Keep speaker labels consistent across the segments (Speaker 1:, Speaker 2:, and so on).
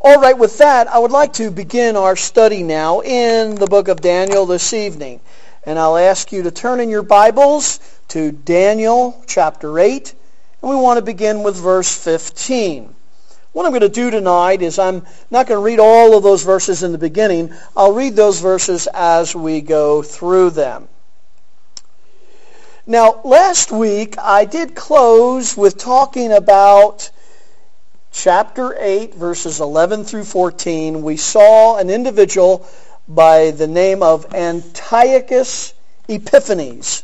Speaker 1: All right, with that, I would like to begin our study now in the book of Daniel this evening. And I'll ask you to turn in your Bibles to Daniel chapter 8, and we want to begin with verse 15. What I'm going to do tonight is I'm not going to read all of those verses in the beginning. I'll read those verses as we go through them. Now, last week I did close with talking about Chapter 8, verses 11 through 14, we saw an individual by the name of Antiochus Epiphanes.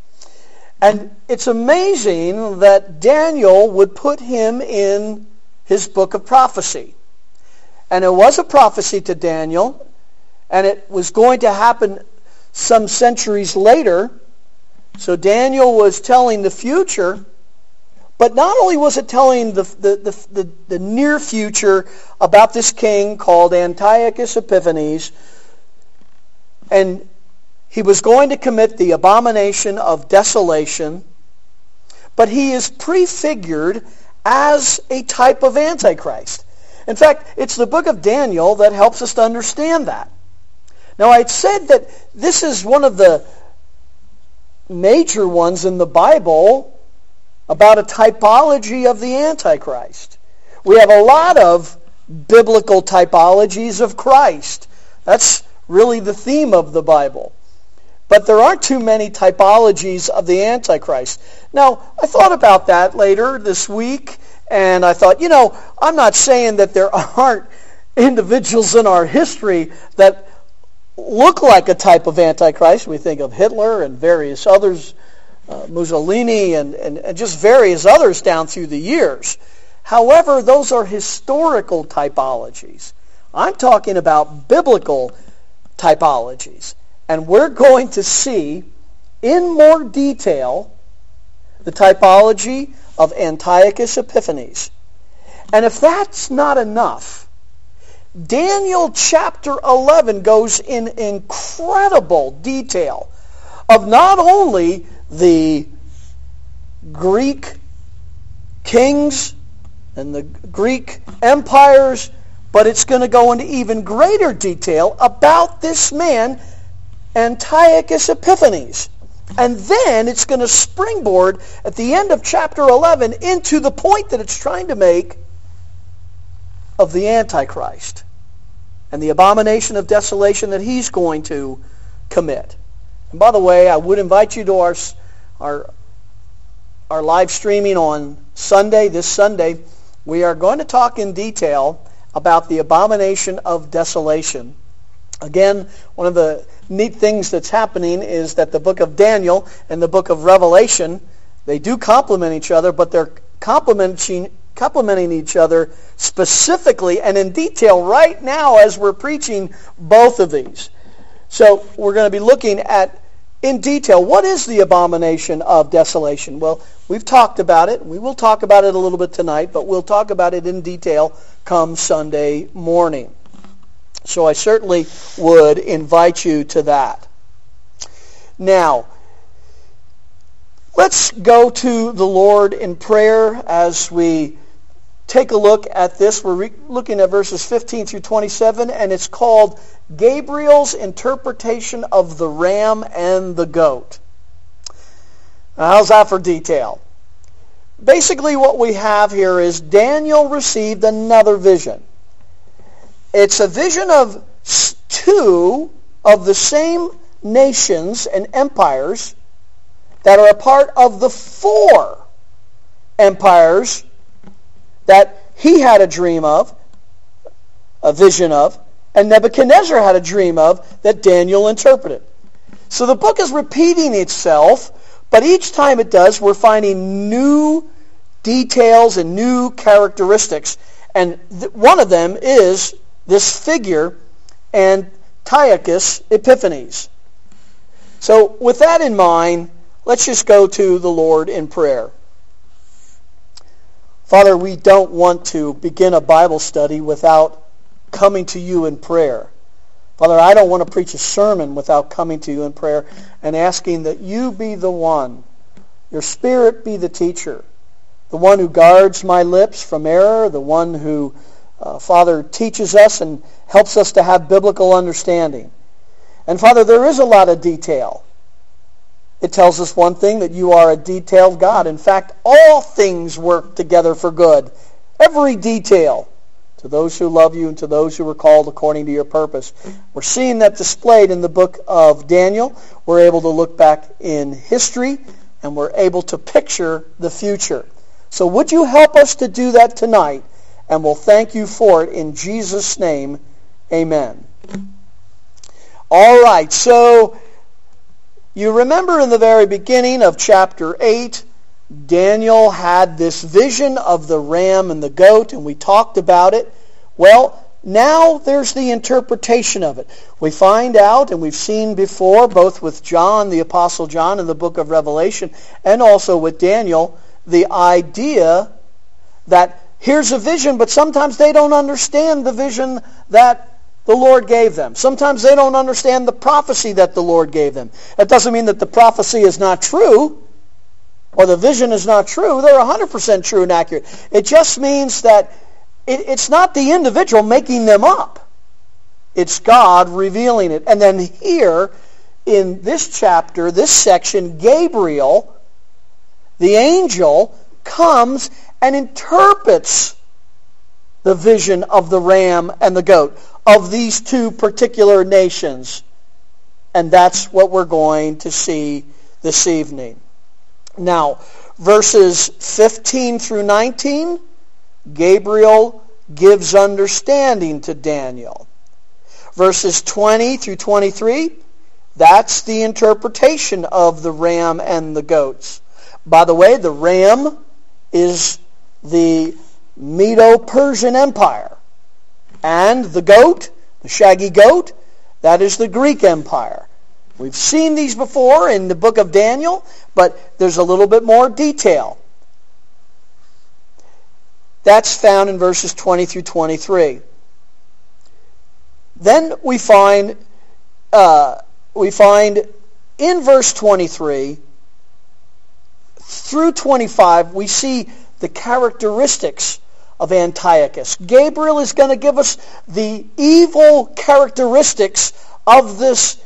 Speaker 1: And it's amazing that Daniel would put him in his book of prophecy. And it was a prophecy to Daniel, and it was going to happen some centuries later. So Daniel was telling the future. But not only was it telling the near future about this king called Antiochus Epiphanes, and he was going to commit the abomination of desolation, but he is prefigured as a type of Antichrist. In fact, it's the book of Daniel that helps us to understand that. Now, I said that this is one of the major ones in the Bible about a typology of the Antichrist. We have a lot of biblical typologies of Christ. That's really the theme of the Bible. But there aren't too many typologies of the Antichrist. Now, I thought about that later this week, and I thought, I'm not saying that there aren't individuals in our history that look like a type of Antichrist. We think of Hitler and various others, Mussolini and just various others down through the years. However, those are historical typologies. I'm talking about biblical typologies. And we're going to see in more detail the typology of Antiochus Epiphanes. And if that's not enough, Daniel chapter 11 goes in incredible detail of not only the Greek kings and the Greek empires, but it's going to go into even greater detail about this man, Antiochus Epiphanes. And then it's going to springboard at the end of chapter 11 into the point that it's trying to make of the Antichrist and the abomination of desolation that he's going to commit. And by the way, I would invite you to our live streaming on Sunday, this Sunday. We are going to talk in detail about the abomination of desolation. Again, one of the neat things that's happening is that the book of Daniel and the book of Revelation, they do complement each other, but they're complementing each other specifically and in detail right now as we're preaching both of these. So we're going to be looking at, in detail, what is the abomination of desolation? Well, we've talked about it. We will talk about it a little bit tonight, but we'll talk about it in detail come Sunday morning. So I certainly would invite you to that. Now, let's go to the Lord in prayer as we take a look at this. We're looking at verses 15 through 27, and it's called Gabriel's Interpretation of the Ram and the Goat. Now, how's that for detail? Basically what we have here is Daniel received another vision. It's a vision of two of the same nations and empires that are a part of the four empires that he had a dream of, a vision of, and Nebuchadnezzar had a dream of that Daniel interpreted. So the book is repeating itself, but each time it does, we're finding new details and new characteristics. And one of them is this figure, Antiochus Epiphanes. So with that in mind, let's just go to the Lord in prayer. Father, we don't want to begin a Bible study without coming to you in prayer. Father, I don't want to preach a sermon without coming to you in prayer and asking that you be the one, your Spirit be the teacher, the one who guards my lips from error, the one who Father, teaches us and helps us to have biblical understanding. And Father, there is a lot of detail. It tells us one thing, that you are a detailed God. In fact, all things work together for good. Every detail. To those who love you and to those who are called according to your purpose. We're seeing that displayed in the book of Daniel. We're able to look back in history and we're able to picture the future. So would you help us to do that tonight? And we'll thank you for it in Jesus' name. Amen. All right, so you remember in the very beginning of chapter 8, Daniel had this vision of the ram and the goat, and we talked about it. Well, now there's the interpretation of it. We find out, and we've seen before, both with John, the Apostle John, in the book of Revelation, and also with Daniel, the idea that here's a vision, but sometimes they don't understand the vision that the Lord gave them. Sometimes they don't understand the prophecy that the Lord gave them. That doesn't mean that the prophecy is not true, or the vision is not true. They're 100% true and accurate. It just means that it's not the individual making them up. It's God revealing it. And then here, in this chapter, this section, Gabriel, the angel, comes and interprets the vision of the ram and the goat of these two particular nations. And that's what we're going to see this evening. Now, verses 15 through 19, Gabriel gives understanding to Daniel. Verses 20 through 23, that's the interpretation of the ram and the goats. By the way, the ram is the Medo-Persian Empire. And the goat, the shaggy goat, that is the Greek Empire. We've seen these before in the book of Daniel, but there's a little bit more detail. That's found in verses 20 through 23. Then we find in verse 23 through 25, we see the characteristics of Antiochus. Gabriel is going to give us the evil characteristics of this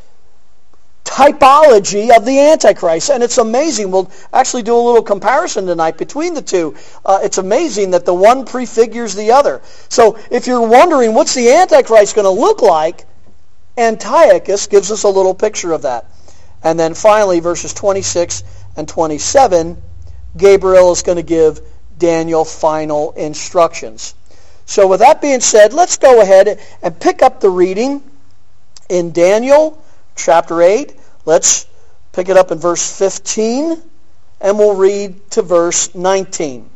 Speaker 1: typology of the Antichrist. And it's amazing. We'll actually do a little comparison tonight between the two. It's amazing that the one prefigures the other. So if you're wondering what's the Antichrist going to look like, Antiochus gives us a little picture of that. And then finally, verses 26 and 27, Gabriel is going to give Daniel final instructions. So with that being said, let's go ahead and pick up the reading in Daniel chapter 8. Let's pick it up in verse 15, and we'll read to verse 19.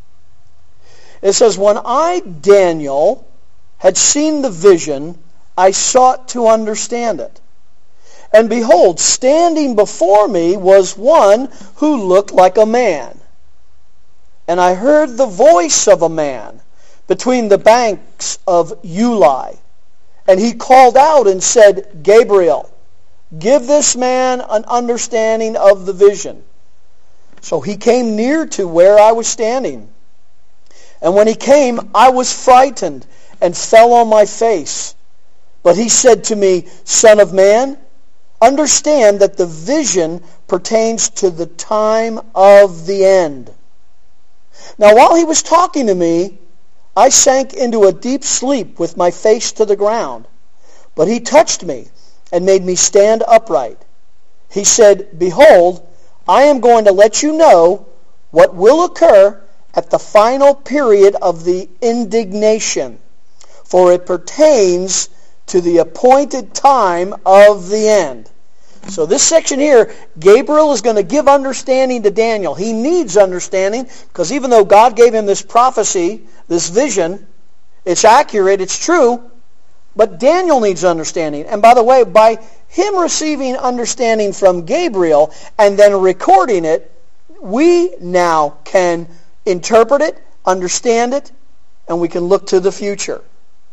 Speaker 1: It says, "When I, Daniel, had seen the vision, I sought to understand it. And behold, standing before me was one who looked like a man. And I heard the voice of a man between the banks of Ulai. And he called out and said, Gabriel, give this man an understanding of the vision. So he came near to where I was standing. And when he came, I was frightened and fell on my face. But he said to me, Son of man, understand that the vision pertains to the time of the end. Now while he was talking to me, I sank into a deep sleep with my face to the ground. But he touched me and made me stand upright. He said, Behold, I am going to let you know what will occur at the final period of the indignation, for it pertains to the appointed time of the end. So this section here, Gabriel is going to give understanding to Daniel. He needs understanding because even though God gave him this prophecy, this vision, it's accurate, it's true, but Daniel needs understanding. And by the way, by him receiving understanding from Gabriel and then recording it, we now can interpret it, understand it, and we can look to the future.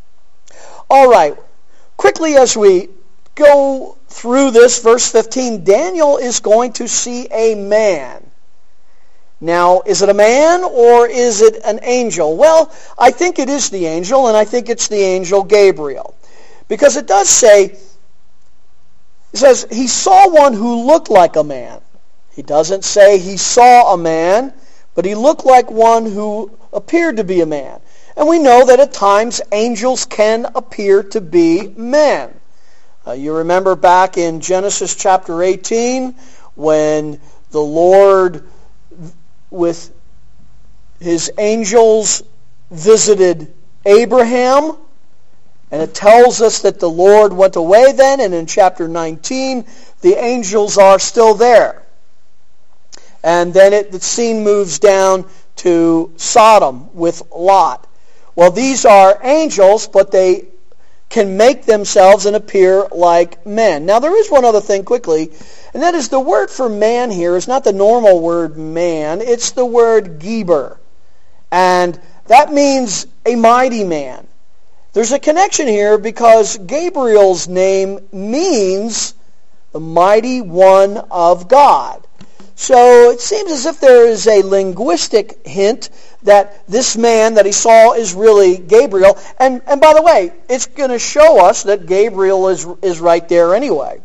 Speaker 1: All right, quickly as we go through this, verse 15, Daniel is going to see a man. Now, is it a man or is it an angel? Well, I think it is the angel, and I think it's the angel Gabriel. Because it does say, it says, he saw one who looked like a man. He doesn't say he saw a man, but he looked like one who appeared to be a man. And we know that at times angels can appear to be men. You remember back in Genesis chapter 18 when the Lord with his angels visited Abraham, and it tells us that the Lord went away then, and in chapter 19 the angels are still there. And then the scene moves down to Sodom with Lot. Well, these are angels, but they can make themselves and appear like men. Now, there is one other thing quickly, and that is the word for man here is not the normal word man. It's the word Geber. And that means a mighty man. There's a connection here because Gabriel's name means the mighty one of God. So it seems as if there is a linguistic hint that this man that he saw is really Gabriel. And by the way, it's going to show us that Gabriel is right there anyway.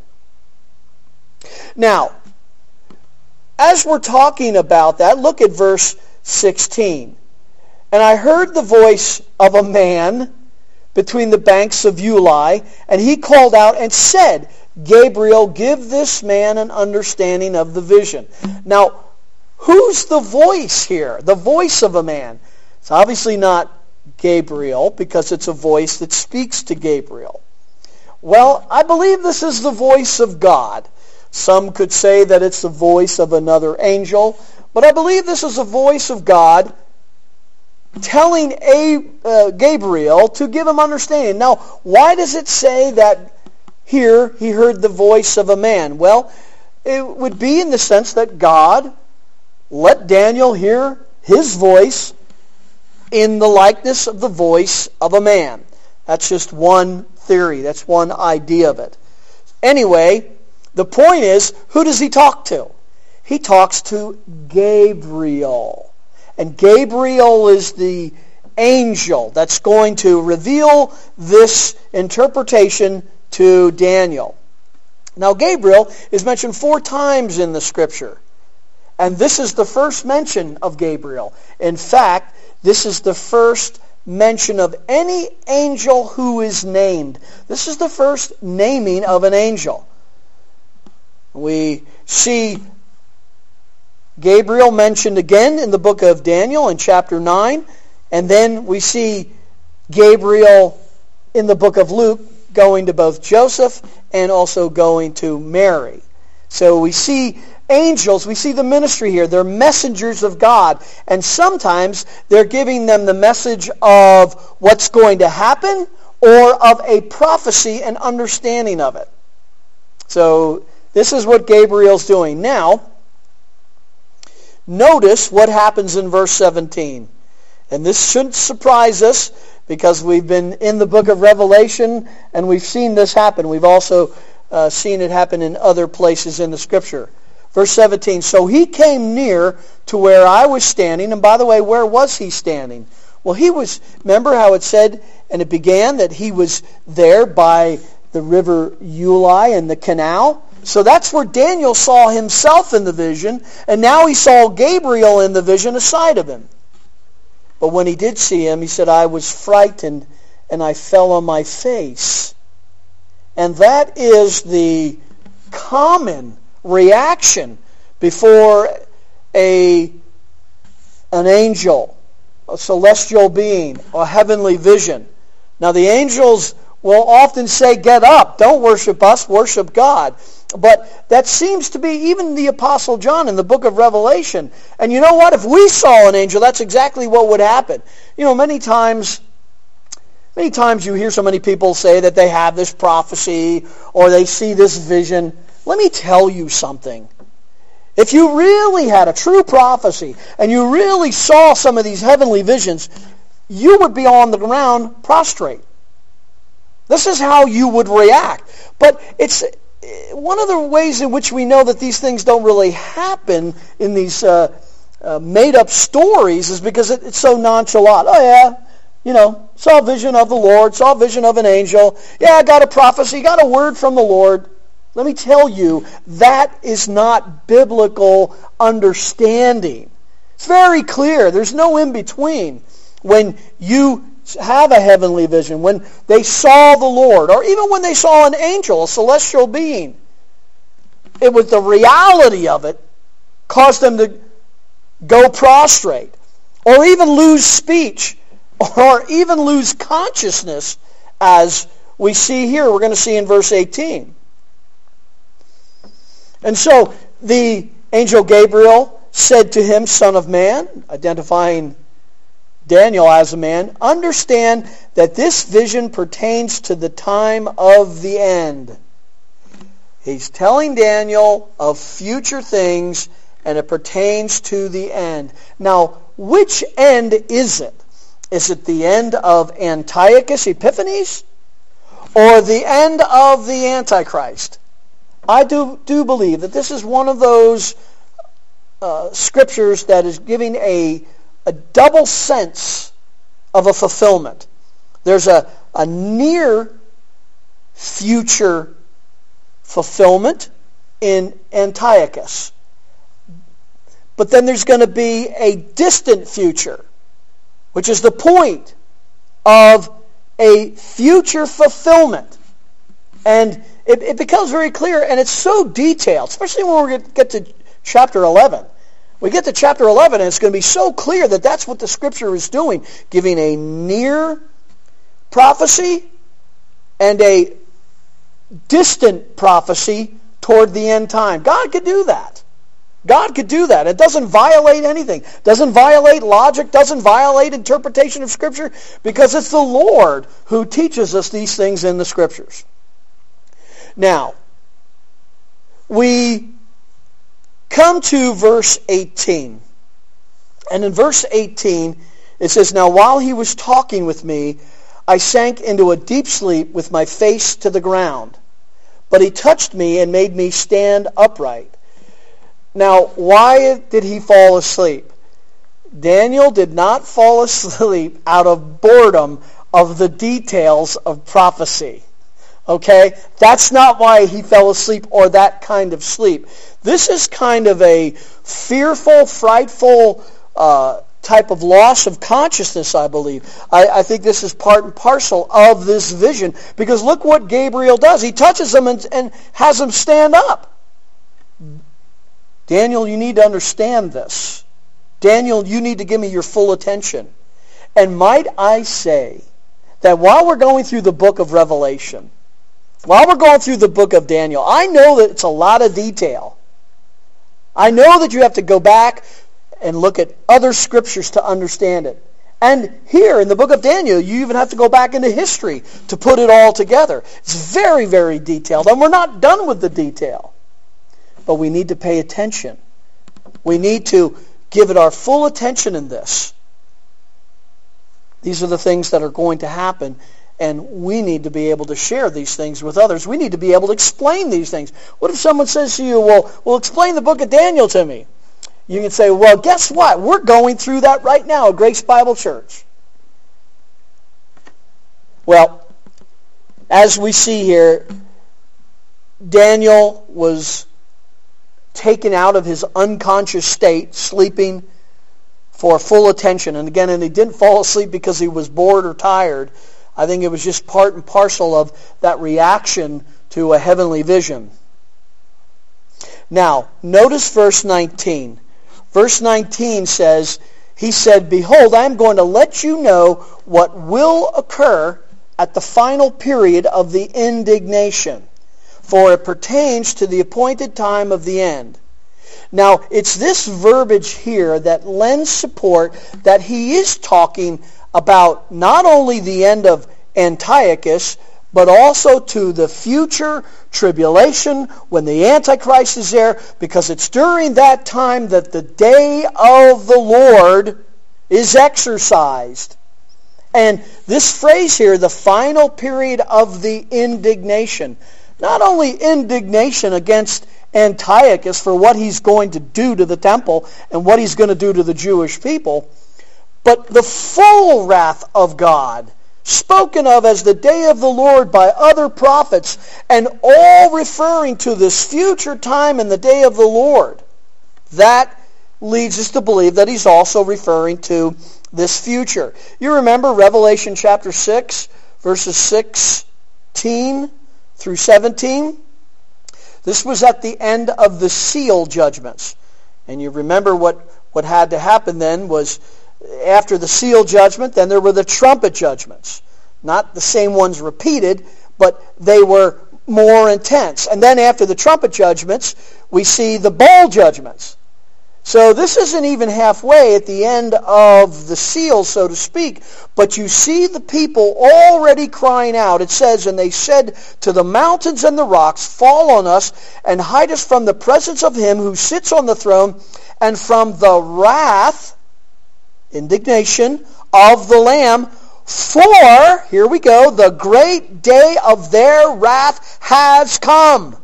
Speaker 1: Now, as we're talking about that, look at verse 16. And I heard the voice of a man between the banks of Ulai, and he called out and said, Gabriel, give this man an understanding of the vision. Now, who's the voice here? The voice of a man. It's obviously not Gabriel because it's a voice that speaks to Gabriel. Well, I believe this is the voice of God. Some could say that it's the voice of another angel, but I believe this is the voice of God telling Gabriel to give him understanding. Now, why does it say that here he heard the voice of a man? Well, it would be in the sense that God let Daniel hear his voice in the likeness of the voice of a man. That's just one theory. That's one idea of it. Anyway, the point is, who does he talk to? He talks to Gabriel. And Gabriel is the angel that's going to reveal this interpretation to Daniel. Now, Gabriel is mentioned 4 times in the Scripture. And this is the first mention of Gabriel. In fact, this is the first mention of any angel who is named. This is the first naming of an angel. We see Gabriel mentioned again in the book of Daniel in chapter 9. And then we see Gabriel in the book of Luke going to both Joseph and also going to Mary. So we see angels, we see the ministry here. They're messengers of God. And sometimes they're giving them the message of what's going to happen or of a prophecy and understanding of it. So this is what Gabriel's doing. Now, notice what happens in verse 17. And this shouldn't surprise us because we've been in the book of Revelation and we've seen this happen. We've also seen it happen in other places in the Scripture. Verse 17, so he came near to where I was standing. And by the way, where was he standing? Well, he was, remember how it said, and it began that he was there by the river Ulai and the canal. So that's where Daniel saw himself in the vision. And now he saw Gabriel in the vision aside of him. But when he did see him, he said, I was frightened and I fell on my face. And that is the common reaction before an angel, a celestial being, a heavenly vision. Now the angels will often say, get up, don't worship us, worship God. But that seems to be even the Apostle John in the book of Revelation. And you know what? If we saw an angel, that's exactly what would happen. You know, many times you hear so many people say that they have this prophecy or they see this vision. Let me tell you something. If you really had a true prophecy and you really saw some of these heavenly visions, you would be on the ground prostrate. This is how you would react. But it's one of the ways in which we know that these things don't really happen in these made up stories is because it's so nonchalant. Oh yeah, saw a vision of the Lord, saw a vision of an angel. Yeah, I got a prophecy, got a word from the Lord. Let me tell you, that is not biblical understanding. It's very clear. There's no in between. When you have a heavenly vision, when they saw the Lord, or even when they saw an angel, a celestial being, it was the reality of it caused them to go prostrate, or even lose speech, or even lose consciousness, as we see here. We're going to see in verse 18. And so the angel Gabriel said to him, Son of man, identifying Daniel as a man, understand that this vision pertains to the time of the end. He's telling Daniel of future things, and it pertains to the end. Now, which end is it? Is it the end of Antiochus Epiphanes, or the end of the Antichrist? I do believe that this is one of those scriptures that is giving a double sense of a fulfillment. There's a near future fulfillment in Antiochus. But then there's going to be a distant future, which is the point of a future fulfillment. And it becomes very clear, and it's so detailed, especially when we get to chapter 11. We get to chapter 11, and it's going to be so clear that that's what the Scripture is doing, giving a near prophecy and a distant prophecy toward the end time. God could do that. God could do that. It doesn't violate anything. Doesn't violate logic. Doesn't violate interpretation of Scripture, because it's the Lord who teaches us these things in the Scriptures. Now, we come to verse 18. And in verse 18, it says, Now while he was talking with me, I sank into a deep sleep with my face to the ground. But he touched me and made me stand upright. Now, why did he fall asleep? Daniel did not fall asleep out of boredom of the details of prophecy. Okay? That's not why he fell asleep, or that kind of sleep. This is kind of a fearful, frightful type of loss of consciousness, I believe. I think this is part and parcel of this vision, because look what Gabriel does. He touches him and has him stand up. Daniel, you need to understand this. Daniel, you need to give me your full attention. And might I say that while we're going through the book of Revelation, while we're going through the book of Daniel, I know that it's a lot of detail. I know that you have to go back and look at other scriptures to understand it. And here in the book of Daniel, you even have to go back into history to put it all together. It's very, very detailed, and we're not done with the detail. But we need to pay attention. We need to give it our full attention in this. These are the things that are going to happen, and we need to be able to share these things with others. We need to be able to explain these things. What if someone says to you, well, explain the book of Daniel to me? You can say, well, guess what? We're going through that right now at Grace Bible Church. Well, as we see here, Daniel was taken out of his unconscious state, sleeping for full attention. And again, and he didn't fall asleep because he was bored or tired. I think it was just part and parcel of that reaction to a heavenly vision. Now, notice verse 19. Verse 19 says, He said, Behold, I am going to let you know what will occur at the final period of the indignation, for it pertains to the appointed time of the end. Now, it's this verbiage here that lends support that he is talking about not only the end of Antiochus, but also to the future tribulation when the Antichrist is there, because it's during that time that the day of the Lord is exercised. And this phrase here, the final period of the indignation, not only indignation against Antiochus for what he's going to do to the temple and what he's going to do to the Jewish people. But the full wrath of God, spoken of as the day of the Lord by other prophets, and all referring to this future time and the day of the Lord, that leads us to believe that he's also referring to this future. You remember Revelation chapter 6, verses 16 through 17? This was at the end of the seal judgments. And you remember what had to happen then was, after the seal judgment, then there were the trumpet judgments. Not the same ones repeated, but they were more intense. And then after the trumpet judgments, we see the bowl judgments. So this isn't even halfway at the end of the seal, so to speak. But you see the people already crying out. It says, "And they said to the mountains and the rocks, Fall on us and hide us from the presence of him who sits on the throne and from the wrath," indignation, "of the Lamb. For," here we go, "the great day of their wrath has come.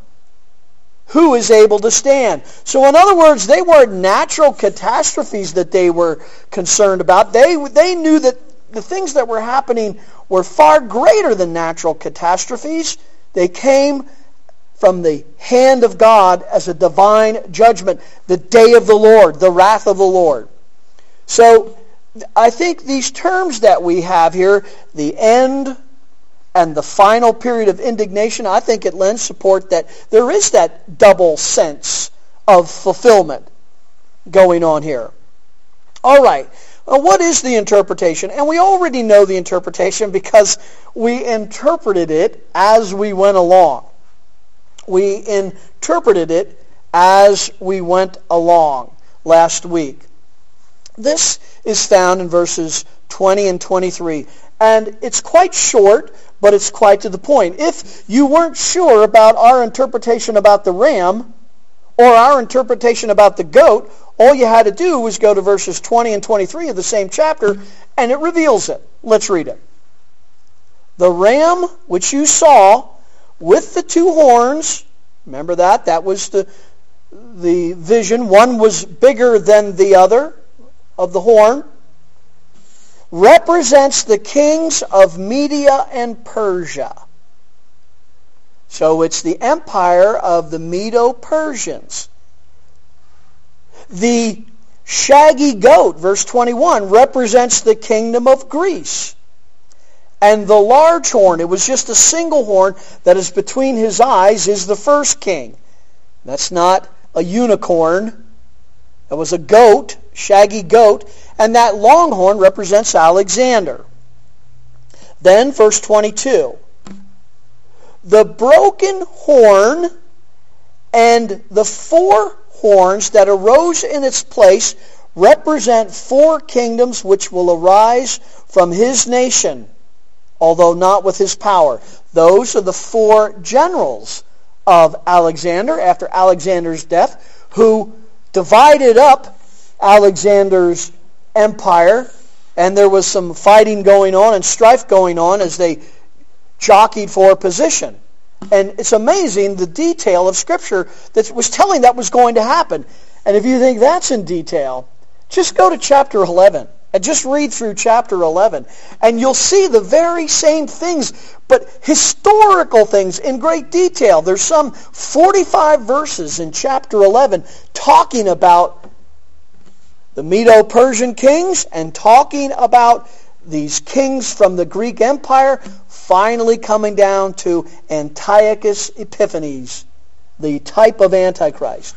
Speaker 1: Who is able to stand?" So in other words, they weren't natural catastrophes that they were concerned about. They knew that the things that were happening were far greater than natural catastrophes. They came from the hand of God as a divine judgment, the day of the Lord, the wrath of the Lord. So I think these terms that we have here, the end and the final period of indignation, I think it lends support that there is that double sense of fulfillment going on here. All right. Well, what is the interpretation? And we already know the interpretation because we interpreted it as we went along. We interpreted it as we went along last week. This is found in verses 20 and 23. And it's quite short, but it's quite to the point. If you weren't sure about our interpretation about the ram or our interpretation about the goat, all you had to do was go to verses 20 and 23 of the same chapter, and it reveals it. Let's read it. "The ram which you saw with the two horns," remember that? That was the vision. One was bigger than the other of the horn, "represents the kings of Media and Persia." So it's the empire of the Medo-Persians. "The shaggy goat," verse 21, "represents the kingdom of Greece. And the large horn," it was just a single horn that is between his eyes, "is the first king." That's not a unicorn. That was a goat, shaggy goat. And that long horn represents Alexander. Then verse 22. "The broken horn and the four horns that arose in its place represent four kingdoms which will arise from his nation, although not with his power." Those are the four generals of Alexander after Alexander's death, who divided up Alexander's empire, and there was some fighting going on and strife going on as they jockeyed for position. And it's amazing the detail of Scripture that was telling that was going to happen. And if you think that's in detail, just go to chapter 11 and just read through chapter 11, and you'll see the very same things, but historical things in great detail. There's some 45 verses in chapter 11 talking about the Medo-Persian kings and talking about these kings from the Greek Empire finally coming down to Antiochus Epiphanes, the type of Antichrist.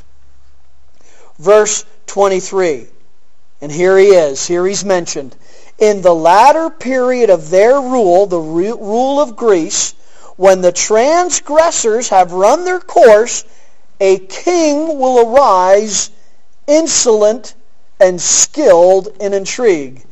Speaker 1: Verse 23, and here he is, here he's mentioned. "In the latter period of their rule, the rule of Greece, when the transgressors have run their course, a king will arise, insolent and skilled in intrigue."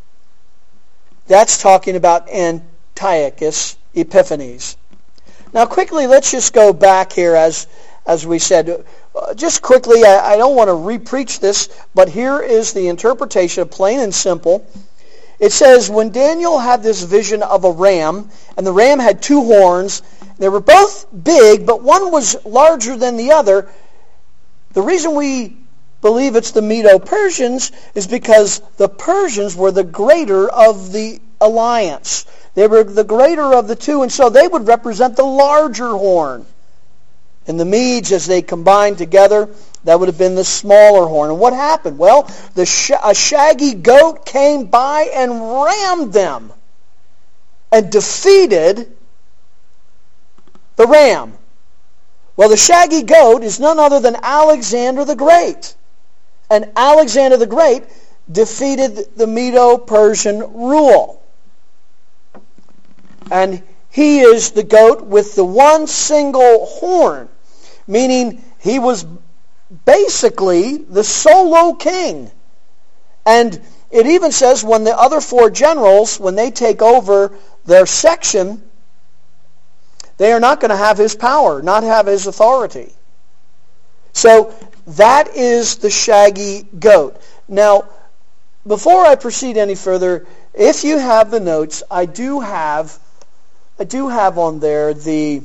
Speaker 1: That's talking about Antiochus Epiphanes. Now quickly, let's just go back here as we said. Just quickly, I don't want to re-preach this, but here is the interpretation, plain and simple. It says, when Daniel had this vision of a ram, and the ram had two horns, they were both big, but one was larger than the other, The reason we believe it's the Medo-Persians is because the Persians were the greater of the alliance. They were the greater of the two, and so they would represent the larger horn. And the Medes, as they combined together, that would have been the smaller horn. And what happened? Well, a shaggy goat came by and rammed them and defeated the ram. Well, the shaggy goat is none other than Alexander the Great. And Alexander the Great defeated the Medo-Persian rule. And he is the goat with the one single horn, meaning he was basically the solo king. And it even says when the other four generals, when they take over their section, they are not going to have his power, not have his authority. So that is the shaggy goat. Now, before I proceed any further, if you have the notes, I do have on there a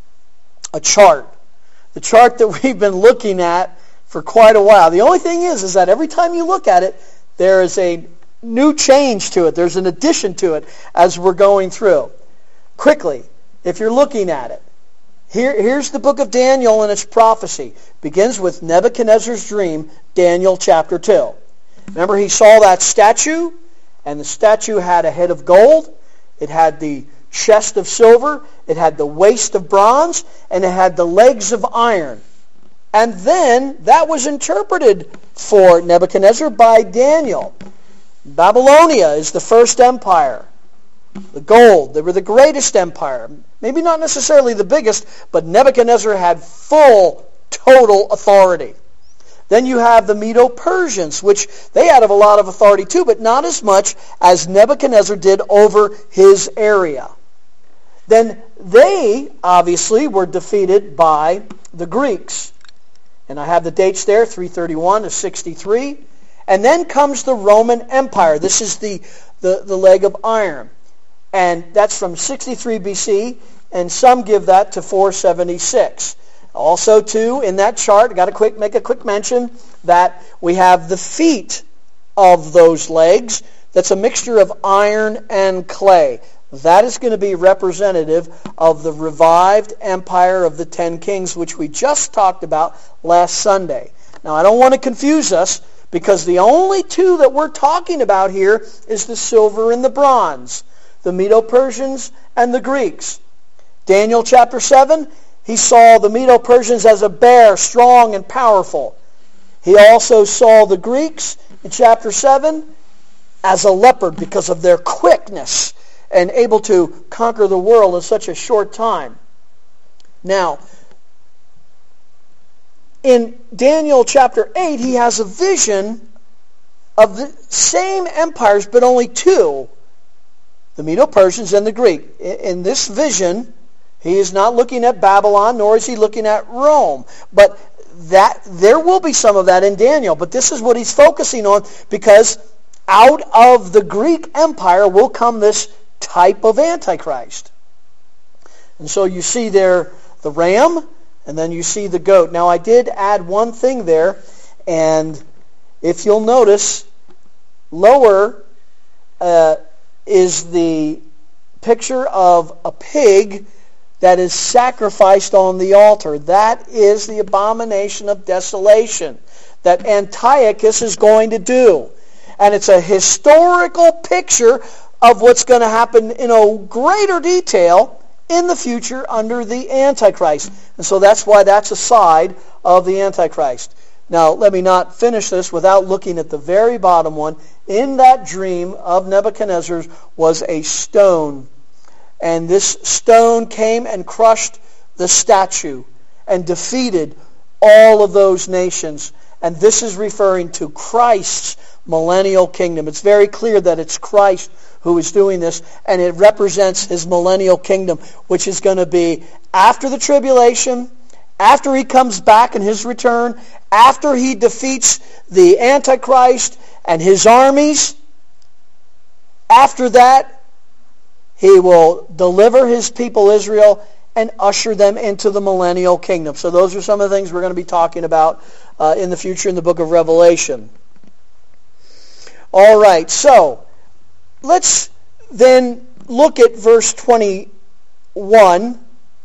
Speaker 1: chart. The chart that we've been looking at for quite a while. The only thing is that every time you look at it, there is a new change to it. There's an addition to it as we're going through. Quickly, if you're looking at it, here's the book of Daniel and its prophecy. Begins with Nebuchadnezzar's dream, Daniel chapter 2. Remember, he saw that statue, and the statue had a head of gold. It had the chest of silver. It had the waist of bronze, and it had the legs of iron. And then that was interpreted for Nebuchadnezzar by Daniel. Babylonia is the first empire. The gold, they were the greatest empire. Maybe not necessarily the biggest, but Nebuchadnezzar had full, total authority. Then you have the Medo-Persians, which they had a lot of authority too, but not as much as Nebuchadnezzar did over his area. Then they, obviously, were defeated by the Greeks. And I have the dates there, 331 to 63. And then comes the Roman Empire. This is the leg of iron. And that's from 63 BC, and some give that to 476. Also, too, in that chart, got to make a quick mention that we have the feet of those legs. That's a mixture of iron and clay. That is going to be representative of the revived empire of the 10 kings, which we just talked about last Sunday. Now, I don't want to confuse us, because the only two that we're talking about here is the silver and the bronze, the Medo-Persians and the Greeks. Daniel chapter 7, he saw the Medo-Persians as a bear, strong and powerful. He also saw the Greeks in chapter 7 as a leopard because of their quickness and able to conquer the world in such a short time. Now, in Daniel chapter 8, he has a vision of the same empires, but only two, the Medo-Persians and the Greek. In this vision, he is not looking at Babylon, nor is he looking at Rome. But there will be some of that in Daniel. But this is what he's focusing on, because out of the Greek Empire will come this type of Antichrist. And so you see there the ram, and then you see the goat. Now I did add one thing there, and if you'll notice, lower is the picture of a pig that is sacrificed on the altar. That is the abomination of desolation that Antiochus is going to do. And it's a historical picture of what's going to happen in a greater detail in the future under the Antichrist. And so that's why that's a side of the Antichrist. Now, let me not finish this without looking at the very bottom one. In that dream of Nebuchadnezzar's was a stone. And this stone came and crushed the statue and defeated all of those nations. And this is referring to Christ's millennial kingdom. It's very clear that it's Christ who is doing this, and it represents his millennial kingdom, which is going to be after the tribulation, after he comes back in his return, after he defeats the Antichrist and his armies. After that, he will deliver his people Israel, and usher them into the millennial kingdom. So those are some of the things we're going to be talking about in the future in the book of Revelation. All right, so let's then look at verse 21.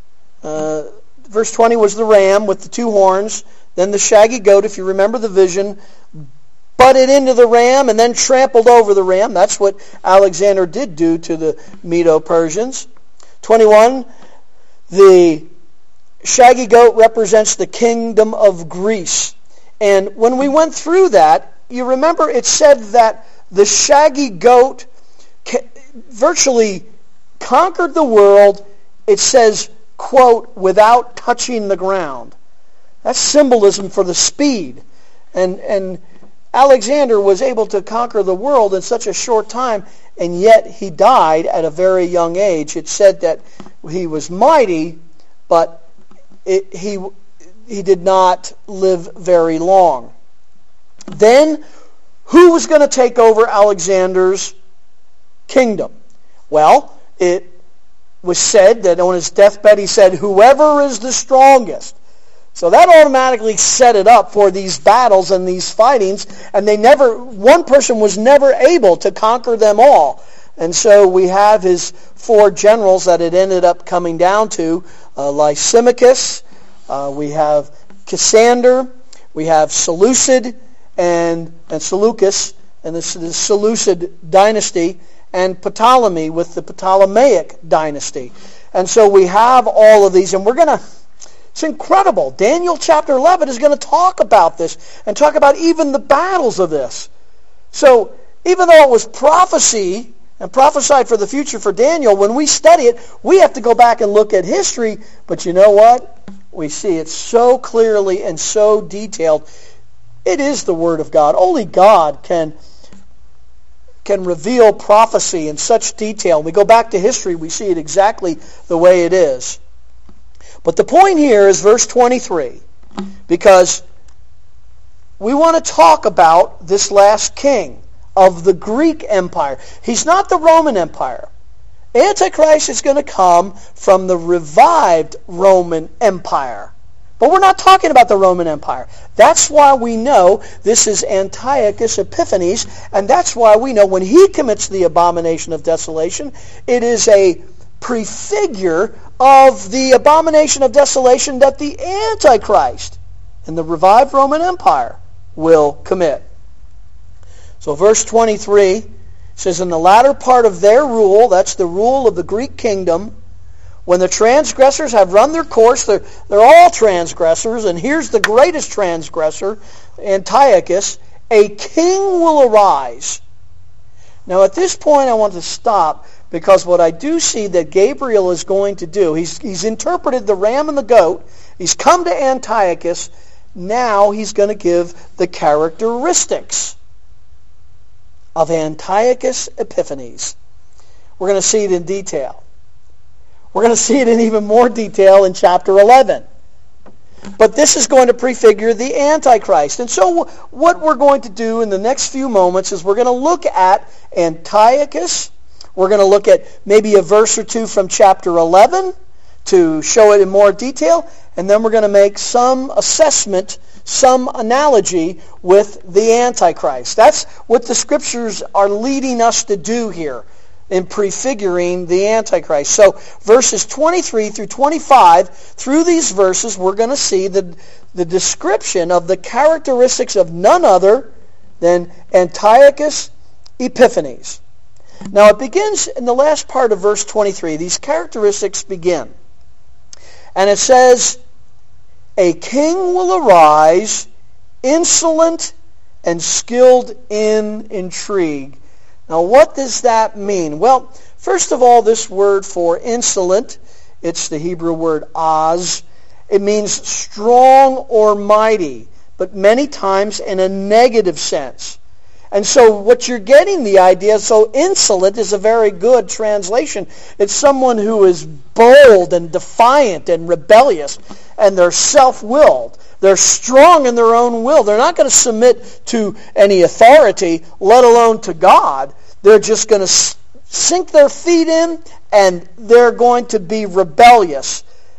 Speaker 1: Verse 20 was the ram with the two horns. Then the shaggy goat, if you remember the vision, butted into the ram and then trampled over the ram. That's what Alexander did do to the Medo-Persians. 21, the shaggy goat represents the kingdom of Greece. And when we went through that, you remember it said that the shaggy goat virtually conquered the world, it says, quote, without touching the ground. That's symbolism for the speed. And Alexander was able to conquer the world in such a short time, and yet he died at a very young age. It said that he was mighty, but he did not live very long. Then, who was going to take over Alexander's kingdom? Well, it was said that on his deathbed he said, whoever is the strongest. So that automatically set it up for these battles and these fightings, and one person was never able to conquer them all. And so we have his four generals that it ended up coming down to, Lysimachus, we have Cassander, we have Seleucid and Seleucus, and this is the Seleucid dynasty, and Ptolemy with the Ptolemaic dynasty. And so we have all of these, and it's incredible. Daniel chapter 11 is going to talk about this and talk about even the battles of this. So even though it was prophecy and prophesied for the future for Daniel, when we study it, we have to go back and look at history. But you know what? We see it so clearly and so detailed. It is the Word of God. Only God can reveal prophecy in such detail. We go back to history, we see it exactly the way it is. But the point here is verse 23, because we want to talk about this last king of the Greek Empire. He's not the Roman Empire. Antichrist is going to come from the revived Roman Empire. But we're not talking about the Roman Empire. That's why we know this is Antiochus Epiphanes, and that's why we know when he commits the abomination of desolation, it is a prefigure of the abomination of desolation that the Antichrist in the revived Roman Empire will commit. So verse 23 says, in the latter part of their rule, that's the rule of the Greek kingdom, when the transgressors have run their course, they're all transgressors, and here's the greatest transgressor, Antiochus, a king will arise. Now at this point I want to stop, because what I do see that Gabriel is going to do, he's interpreted the ram and the goat, he's come to Antiochus, now he's going to give the characteristics of Antiochus Epiphanes. We're going to see it in detail. We're going to see it in even more detail in chapter 11. But this is going to prefigure the Antichrist. And so what we're going to do in the next few moments is we're going to look at Antiochus. We're going to look at maybe a verse or two from chapter 11 to show it in more detail. And then we're going to make some assessment, some analogy with the Antichrist. That's what the Scriptures are leading us to do here in prefiguring the Antichrist. So verses 23 through 25, through these verses, we're going to see the description of the characteristics of none other than Antiochus Epiphanes. Now it begins in the last part of verse 23. These characteristics begin. And it says, a king will arise, insolent and skilled in intrigue. Now, what does that mean? Well, first of all, this word for insolent, it's the Hebrew word az. It means strong or mighty, but many times in a negative sense. And so what you're getting the idea, so insolent is a very good translation. It's someone who is bold and defiant and rebellious, and they're self-willed. They're strong in their own will. They're not going to submit to any authority, let alone to God. They're just going to sink their feet in, and they're going to be rebellious.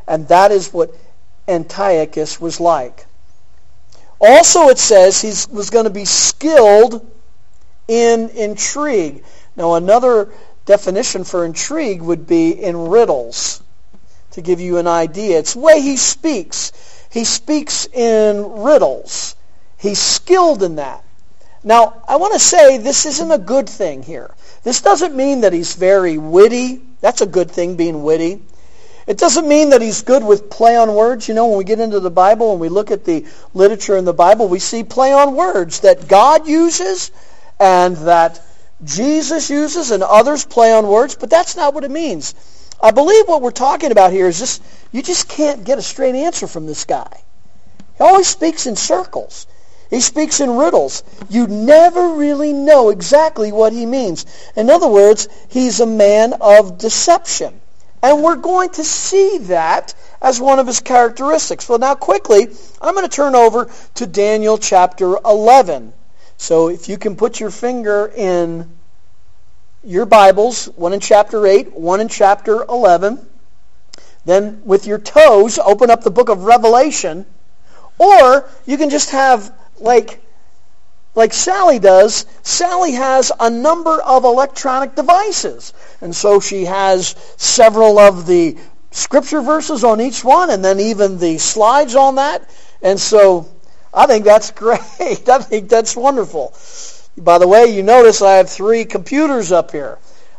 Speaker 1: And that is what Antiochus was like. Also it says he was going to be skilled in intrigue. Now another definition for intrigue would be in riddles, to give you an idea. It's the way he speaks. He speaks in riddles. He's skilled in that. Now, I want to say this isn't a good thing here. This doesn't mean that he's very witty. That's a good thing, being witty. It doesn't mean that he's good with play on words. You know, when we get into the Bible and we look at the literature in the Bible, we see play on words that God uses and that Jesus uses, and others play on words, but that's not what it means. I believe what we're talking about here is just, you just can't get a straight answer from this guy. He always speaks in circles. He speaks in riddles. You never really know exactly what he means. In other words, he's a man of deception. And we're going to see that as one of his characteristics. Well, now quickly, I'm going to turn over to Daniel chapter 11. So if you can put your finger in your Bibles, one in chapter 8, one in chapter 11. Then with your toes, open up the book of Revelation. Or you can just have, like Sally does, Sally has a number of electronic devices. And so she has several of the scripture verses on each one, and then even the slides on that. And so I think that's great. I think that's wonderful. By the way, you notice I have 3 computers up here.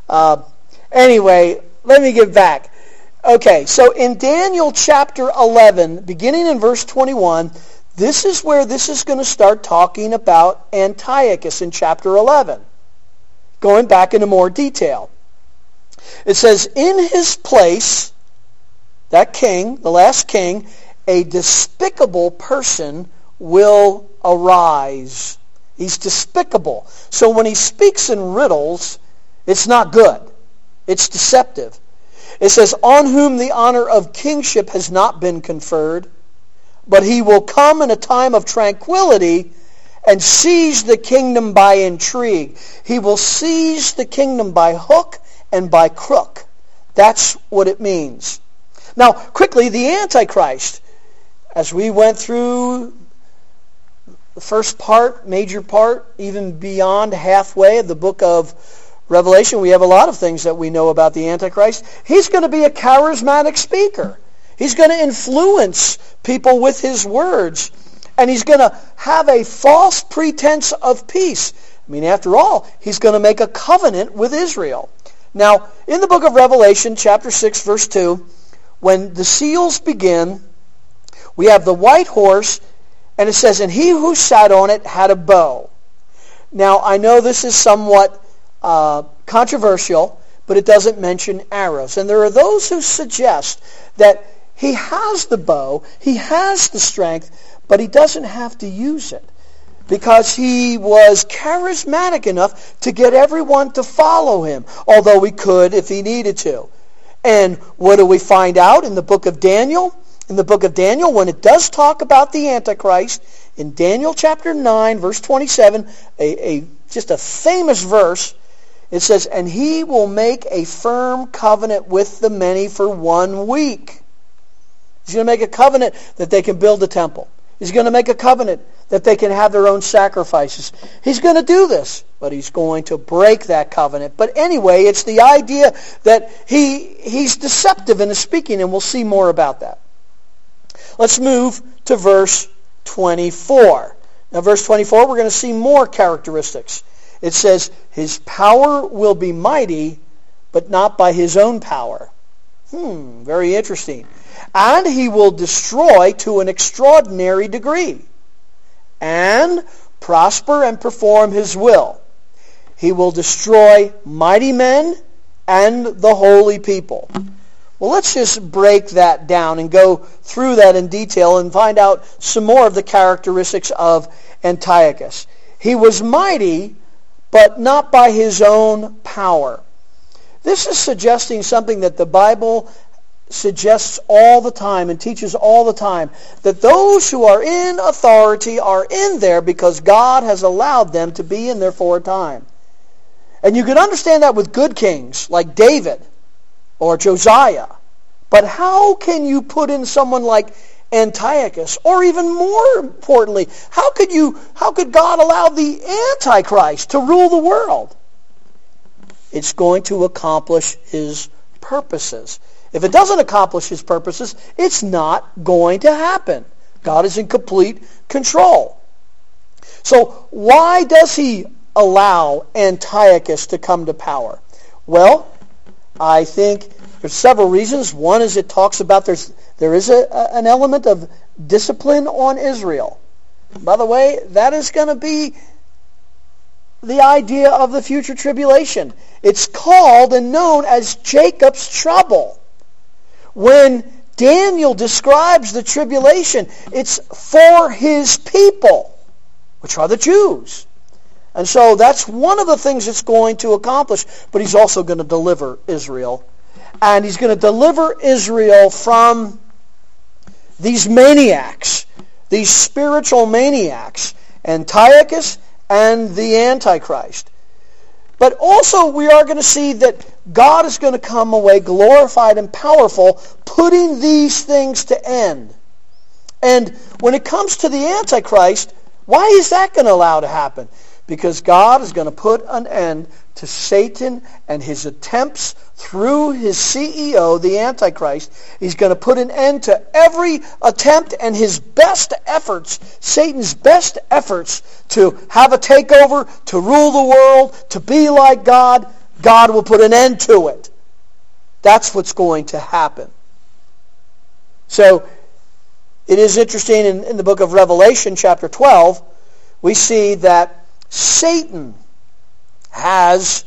Speaker 1: Anyway, let me get back. Okay, so in Daniel chapter 11, beginning in verse 21, this is where this is going to start talking about Antiochus in chapter 11. Going back into more detail. It says, in his place, that king, the last king, a despicable person will arise. He's despicable. So when he speaks in riddles, it's not good. It's deceptive. It says, on whom the honor of kingship has not been conferred, but he will come in a time of tranquility and seize the kingdom by intrigue. He will seize the kingdom by hook and by crook. That's what it means. Now, quickly, the Antichrist. As we went through the first part, major part, even beyond halfway of the book of Revelation, we have a lot of things that we know about the Antichrist. He's going to be a charismatic speaker. He's going to influence people with his words. And he's going to have a false pretense of peace. I mean, after all, he's going to make a covenant with Israel. Now, in the book of Revelation, chapter 6, verse 2, when the seals begin, we have the white horse, and it says, and he who sat on it had a bow. Now, I know this is somewhat controversial, but it doesn't mention arrows. And there are those who suggest that he has the bow, he has the strength, but he doesn't have to use it because he was charismatic enough to get everyone to follow him, although he could if he needed to. And what do we find out in the book of Daniel? In the book of Daniel, when it does talk about the Antichrist, in Daniel chapter 9, verse 27, just a famous verse, it says, and he will make a firm covenant with the many for 1 week. He's going to make a covenant that they can build a temple. He's going to make a covenant that they can have their own sacrifices. He's going to do this, but he's going to break that covenant. But anyway, it's the idea that he's deceptive in his speaking, and we'll see more about that. Let's move to verse 24. Now, verse 24, we're going to see more characteristics. It says, his power will be mighty, but not by his own power. Very interesting. And he will destroy to an extraordinary degree, and prosper and perform his will. He will destroy mighty men and the holy people. Well, let's just break that down and go through that in detail and find out some more of the characteristics of Antiochus. He was mighty, but not by his own power. This is suggesting something that the Bible suggests all the time and teaches all the time, that those who are in authority are in there because God has allowed them to be in there for a time. And you can understand that with good kings like David or Josiah. But how can you put in someone like Antiochus? Or even more importantly, how could God allow the Antichrist to rule the world? It's going to accomplish his purposes. If it doesn't accomplish his purposes, it's not going to happen. God is in complete control. So why does he allow Antiochus to come to power? Well, I think there's several reasons. One is it talks about there is an element of discipline on Israel. By the way, that is going to be the idea of the future tribulation. It's called and known as Jacob's trouble. When Daniel describes the tribulation, it's for his people, which are the Jews. And so that's one of the things it's going to accomplish. But he's also going to deliver Israel. And he's going to deliver Israel from these maniacs, these spiritual maniacs, Antiochus and the Antichrist. But also we are going to see that God is going to come away glorified and powerful, putting these things to end. And when it comes to the Antichrist, why is that going to allow to happen? Because God is going to put an end to Satan and his attempts through his CEO, the Antichrist. He's going to put an end to every attempt and his best efforts, Satan's best efforts to have a takeover, to rule the world, to be like God. God will put an end to it. That's what's going to happen. So it is interesting in the book of Revelation, chapter 12, we see that Satan has,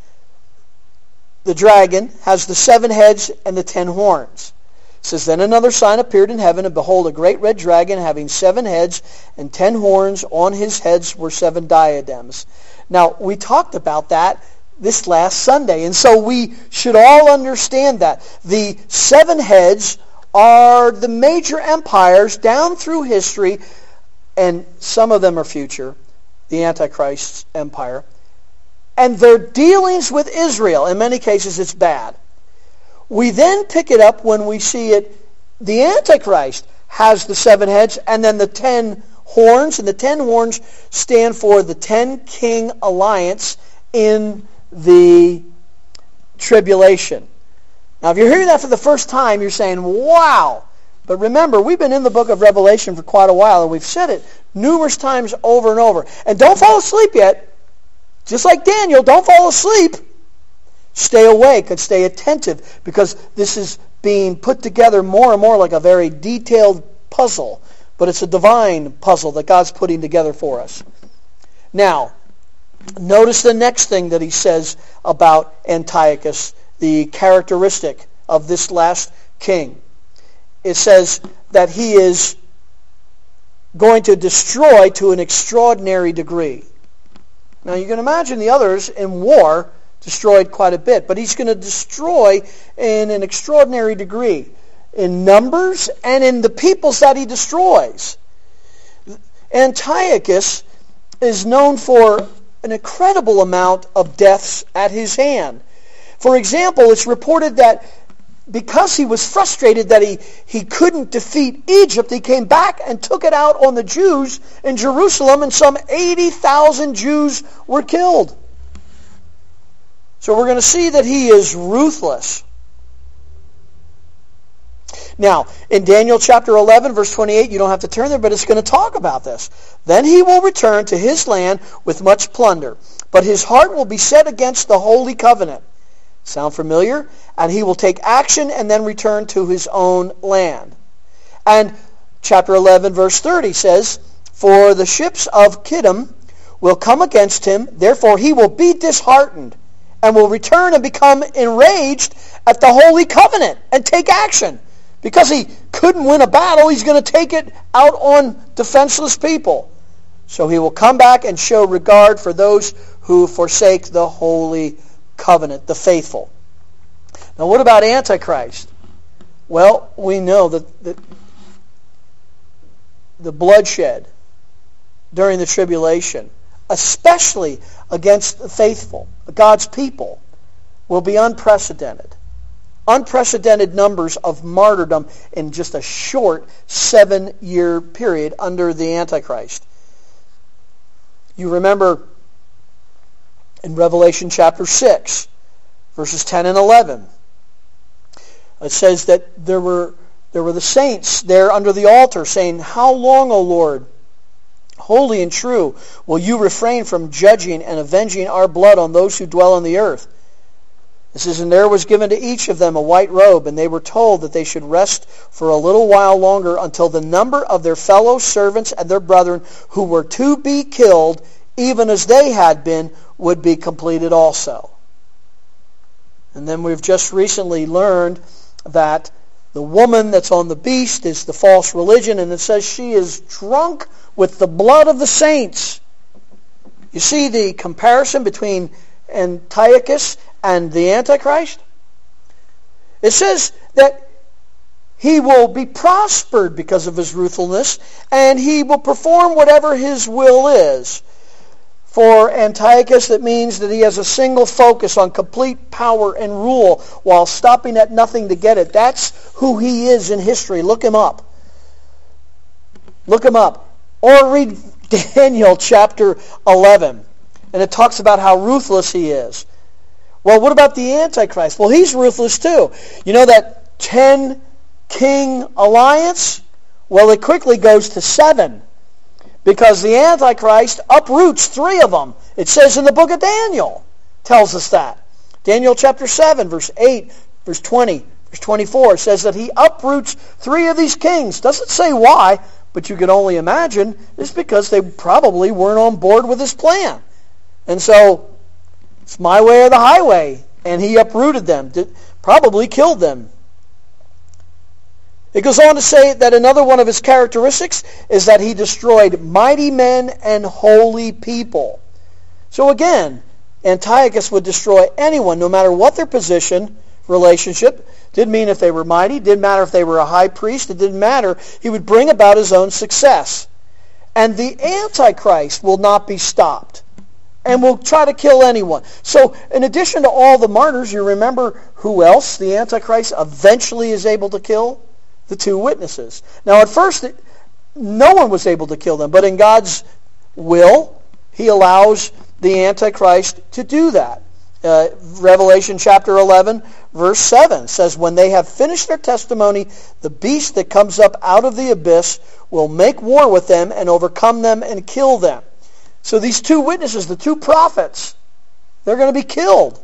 Speaker 1: the dragon, has the 7 heads and the 10 horns. It says, then another sign appeared in heaven, and behold, a great red dragon having 7 heads and 10 horns. On his heads were 7 diadems. Now, we talked about that this last Sunday, and so we should all understand that. The 7 heads are the major empires down through history, and some of them are future, the Antichrist's empire. And their dealings with Israel, in many cases it's bad. We then pick it up when we see it, the Antichrist has the 7 heads and then the 10 horns, and the 10 horns stand for the 10 king alliance in the tribulation. Now if you're hearing that for the first time, you're saying, wow. But remember, we've been in the book of Revelation for quite a while, and we've said it numerous times over and over. And don't fall asleep yet. Just like Daniel, don't fall asleep. Stay awake and stay attentive, because this is being put together more and more like a very detailed puzzle. But it's a divine puzzle that God's putting together for us. Now, notice the next thing that he says about Antiochus, the characteristic of this last king. It says that he is going to destroy to an extraordinary degree. Now you can imagine the others in war destroyed quite a bit, but he's going to destroy in an extraordinary degree in numbers and in the peoples that he destroys. Antiochus is known for an incredible amount of deaths at his hand. For example, it's reported that because he was frustrated that he couldn't defeat Egypt, he came back and took it out on the Jews in Jerusalem, and some 80,000 Jews were killed. So we're going to see that he is ruthless. Now, in Daniel chapter 11, verse 28, you don't have to turn there, but it's going to talk about this. Then he will return to his land with much plunder, but his heart will be set against the holy covenant. Sound familiar? And he will take action and then return to his own land. And chapter 11, verse 30 says, for the ships of Kittim will come against him, therefore he will be disheartened and will return and become enraged at the holy covenant and take action. Because he couldn't win a battle, he's going to take it out on defenseless people. So he will come back and show regard for those who forsake the holy covenant, the faithful. Now what about Antichrist? Well, we know that the bloodshed during the tribulation, especially against the faithful, God's people, will be unprecedented. unprecedented numbers of martyrdom in just a short 7-year period under the Antichrist. You remember in Revelation chapter 6, verses 10 and 11, it says that there were the saints there under the altar saying, "How long, O Lord, holy and true, will you refrain from judging and avenging our blood on those who dwell on the earth?" It says, "And there was given to each of them a white robe, and they were told that they should rest for a little while longer until the number of their fellow servants and their brethren who were to be killed, even as they had been, would be completed also." And then we've just recently learned that the woman that's on the beast is the false religion, and it says she is drunk with the blood of the saints. You see the comparison between Antiochus and the Antichrist? It says that he will be prospered because of his ruthlessness, and he will perform whatever his will is. For Antiochus, that means that he has a single focus on complete power and rule while stopping at nothing to get it. That's who he is in history. Look him up. Look him up. Or read Daniel chapter 11. And it talks about how ruthless he is. Well, what about the Antichrist? Well, he's ruthless too. You know that 10-king alliance? Well, it quickly goes to 7. Because the Antichrist uproots 3 of them. It says in the book of Daniel, tells us that. Daniel chapter 7, verse 8, verse 20, verse 24 says that he uproots 3 of these kings. Doesn't say why, but you can only imagine it's because they probably weren't on board with his plan. And so, it's my way or the highway. And he uprooted them, probably killed them. It goes on to say that another one of his characteristics is that he destroyed mighty men and holy people. So again, Antiochus would destroy anyone, no matter what their position, relationship. Didn't mean if they were mighty. Didn't matter if they were a high priest. It didn't matter. He would bring about his own success. And the Antichrist will not be stopped and will try to kill anyone. So in addition to all the martyrs, you remember who else the Antichrist eventually is able to kill? The 2 witnesses. Now at first, no one was able to kill them, but in God's will, he allows the Antichrist to do that. Revelation chapter 11, verse 7 says, "When they have finished their testimony, the beast that comes up out of the abyss will make war with them and overcome them and kill them." So these 2 witnesses, the 2 prophets, they're going to be killed.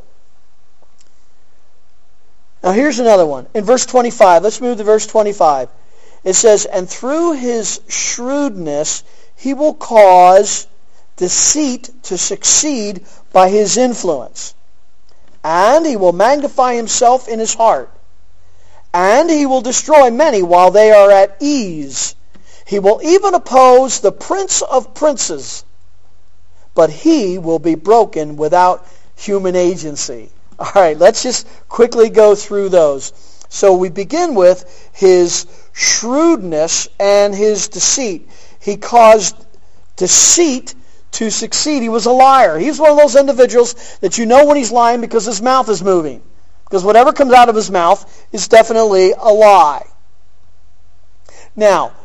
Speaker 1: Now here's another one. In verse 25, let's move to verse 25. It says, "And through his shrewdness he will cause deceit to succeed by his influence. And he will magnify himself in his heart. And he will destroy many while they are at ease. He will even oppose the prince of princes, but he will be broken without human agency." All right, let's just quickly go through those. So we begin with his shrewdness and his deceit. He caused deceit to succeed. He was a liar. He's one of those individuals that you know when he's lying because his mouth is moving. Because whatever comes out of his mouth is definitely a lie. Now,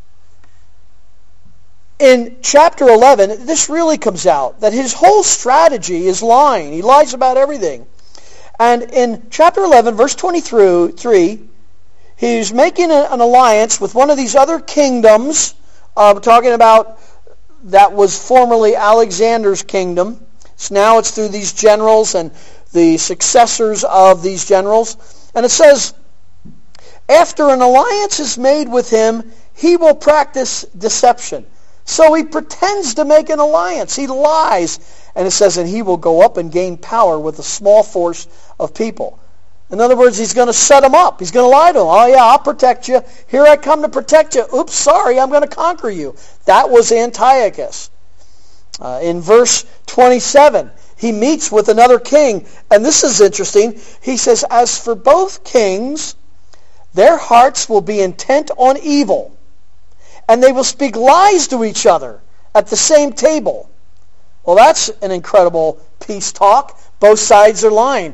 Speaker 1: in chapter 11, this really comes out, that his whole strategy is lying. He lies about everything. And in chapter 11, verse 23, he's making an alliance with one of these other kingdoms, talking about that was formerly Alexander's kingdom. So now it's through these generals and the successors of these generals. And it says, "After an alliance is made with him, he will practice deception." So he pretends to make an alliance. He lies. And it says, "And he will go up and gain power with a small force of people." In other words, he's going to set them up. He's going to lie to them. "Oh yeah, I'll protect you. Here I come to protect you. Oops, sorry, I'm going to conquer you." That was Antiochus. In verse 27, he meets with another king. And this is interesting. He says, "As for both kings, their hearts will be intent on evil, and they will speak lies to each other at the same table." Well, that's an incredible peace talk. Both sides are lying.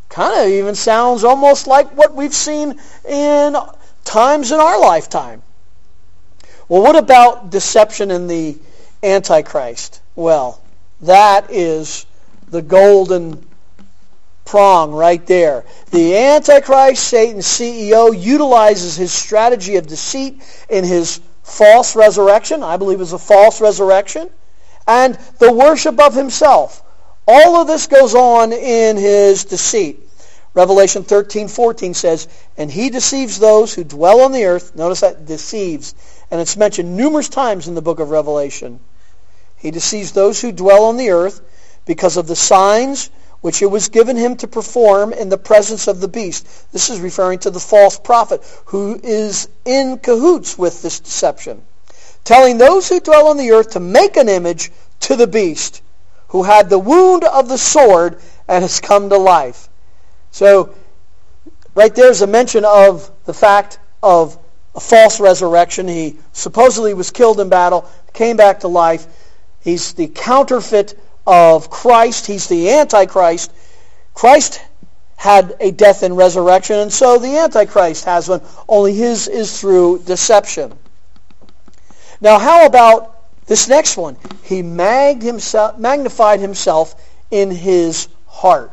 Speaker 1: Kind of even sounds almost like what we've seen in times in our lifetime. Well, what about deception in the Antichrist? Well, that is the golden prong right there. The Antichrist, Satan's CEO, utilizes his strategy of deceit in his false resurrection. I believe it's a false resurrection. And the worship of himself. All of this goes on in his deceit. Revelation 13:14 says, and he deceives those who dwell on the earth. Notice that, deceives. And it's mentioned numerous times in the book of Revelation. He deceives those who dwell on the earth because of the signs which it was given him to perform in the presence of the beast. This is referring to the false prophet who is in cahoots with this deception. Telling those who dwell on the earth to make an image to the beast who had the wound of the sword and has come to life. So right there's a mention of the fact of a false resurrection. He supposedly was killed in battle, came back to life. He's the counterfeit of Christ. He's the Antichrist. Christ had a death and resurrection, and so the Antichrist has one, only his is through deception. Now how about this next one? He magnified himself in his heart.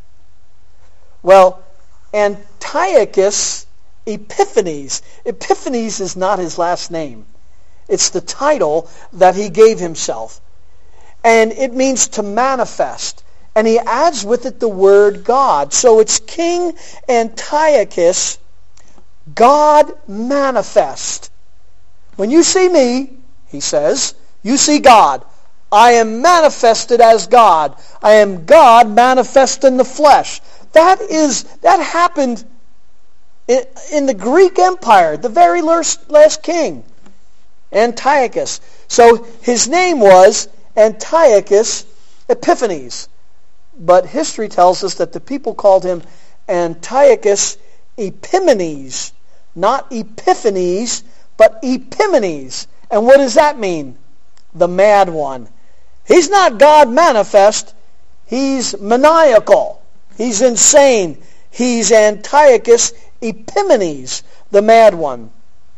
Speaker 1: Well, Antiochus Epiphanes. Epiphanes is not his last name. It's the title that he gave himself. And it means to manifest. And he adds with it the word God. So it's King Antiochus, God manifest. When you see me, he says, you see God. I am manifested as God. I am God manifest in the flesh. That happened in the Greek Empire, the very last king, Antiochus. So his name was Antiochus Epiphanes. But history tells us that the people called him Antiochus Epimanes. Not Epiphanes, but Epimanes. And what does that mean? The mad one. He's not God manifest. He's maniacal. He's insane. He's Antiochus Epimanes, the mad one.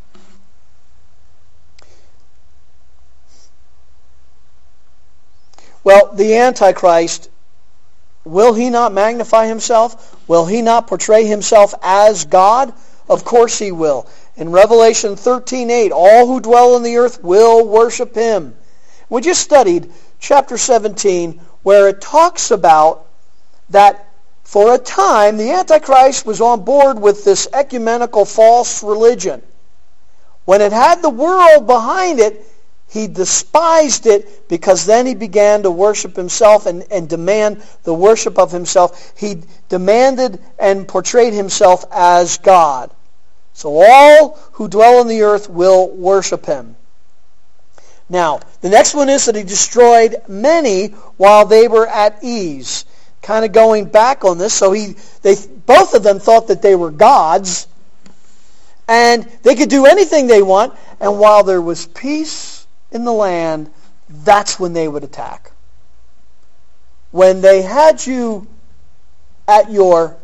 Speaker 1: Well, the Antichrist, will he not magnify himself? Will he not portray himself as God? Of course he will. In Revelation 13:8, all who dwell on the earth will worship him. We just studied chapter 17, where it talks about that for a time the Antichrist was on board with this ecumenical false religion. When it had the world behind it, he despised it, because then he began to worship himself and demand the worship of himself. He demanded and portrayed himself as God. So all who dwell on the earth will worship him. Now, the next one is that he destroyed many while they were at ease. Kind of going back on this, so both of them thought that they were gods, and they could do anything they want, and while there was peace in the land, that's when they would attack. When they had you at your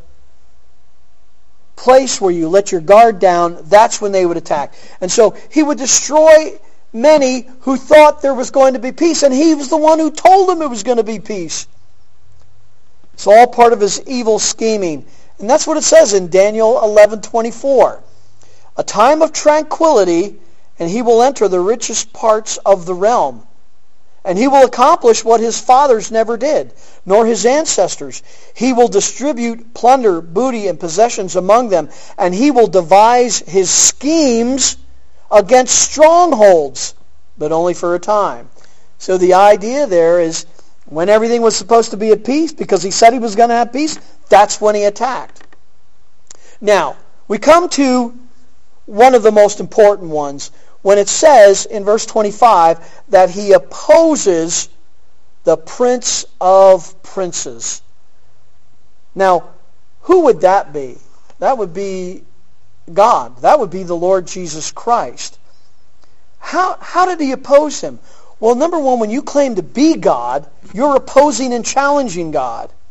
Speaker 1: place where you let your guard down, that's when they would attack. And so he would destroy many who thought there was going to be peace, and he was the one who told them it was going to be peace. It's all part of his evil scheming. And that's what it says in Daniel 11:24. A time of tranquility, and he will enter the richest parts of the realm. And he will accomplish what his fathers never did, nor his ancestors. He will distribute plunder, booty, and possessions among them, and he will devise his schemes against strongholds, but only for a time. So the idea there is, when everything was supposed to be at peace, because he said he was going to have peace, that's when he attacked. Now, we come to one of the most important ones, when it says in verse 25 that he opposes the Prince of Princes. Now, who would that be? That would be God. That would be the Lord Jesus Christ. How did he oppose him? Well, number one, when you claim to be God, you're opposing and challenging God.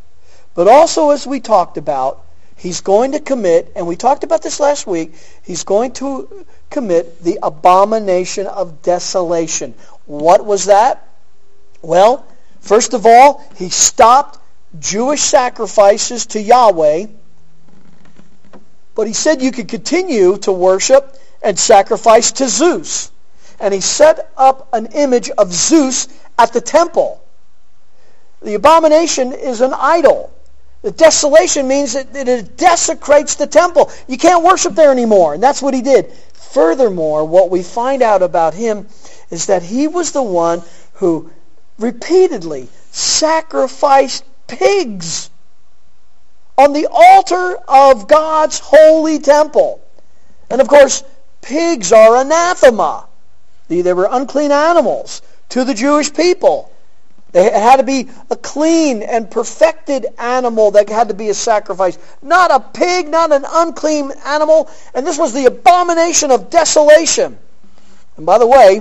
Speaker 1: But also, as we talked about, he's going to commit, and we talked about this last week, he's going to commit the abomination of desolation. What was that? Well, first of all, he stopped Jewish sacrifices to Yahweh, but he said you could continue to worship and sacrifice to Zeus. And he set up an image of Zeus at the temple. The abomination is an idol. The desolation means that it desecrates the temple. You can't worship there anymore, and that's what he did. Furthermore, what we find out about him is that he was the one who repeatedly sacrificed pigs on the altar of God's holy temple. And of course, pigs are anathema. They were unclean animals to the Jewish people. It had to be a clean and perfected animal that had to be a sacrifice. Not a pig, not an unclean animal. And this was the abomination of desolation. And by the way,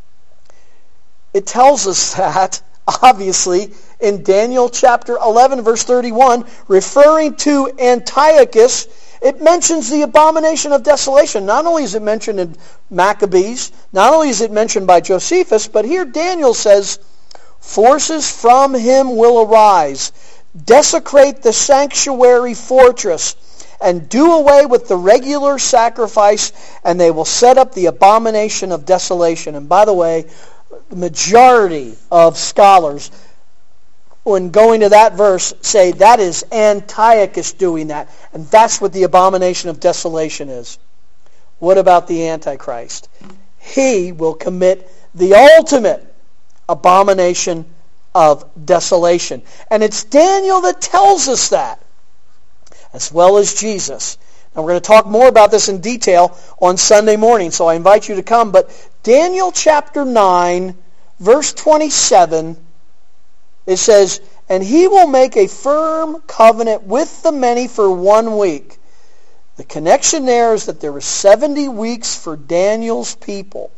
Speaker 1: it tells us that, obviously, in Daniel chapter 11, verse 31, referring to Antiochus, it mentions the abomination of desolation. Not only is it mentioned in Maccabees, not only is it mentioned by Josephus, but here Daniel says, forces from him will arise, desecrate the sanctuary fortress, and do away with the regular sacrifice, and they will set up the abomination of desolation. And by the way, the majority of scholars, when going to that verse, say that is Antiochus doing that. And that's what the abomination of desolation is. What about the Antichrist? He will commit the ultimate abomination of desolation. And it's Daniel that tells us that, as well as Jesus. And we're going to talk more about this in detail on Sunday morning, so I invite you to come. But Daniel chapter 9, verse 27, it says, and he will make a firm covenant with the many for 1 week. The connection there is that there were 70 weeks for Daniel's people.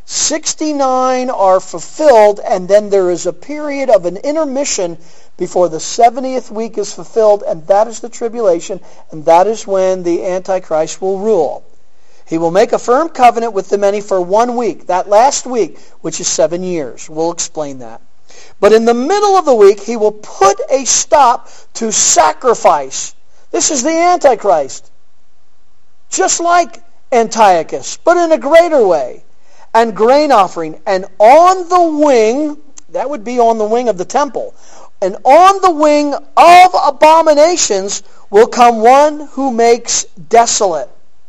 Speaker 1: 69 are fulfilled, and then there is a period of an intermission before the 70th week is fulfilled, and that is the tribulation, and that is when the Antichrist will rule. He will make a firm covenant with the many for 1 week, that last week, which is 7 years. We'll explain that. But in the middle of the week, he will put a stop to sacrifice. This is the Antichrist. Just like Antiochus, but in a greater way. And grain offering. And on the wing, that would be on the wing of the temple, and on the wing of abominations will come one who makes desolate.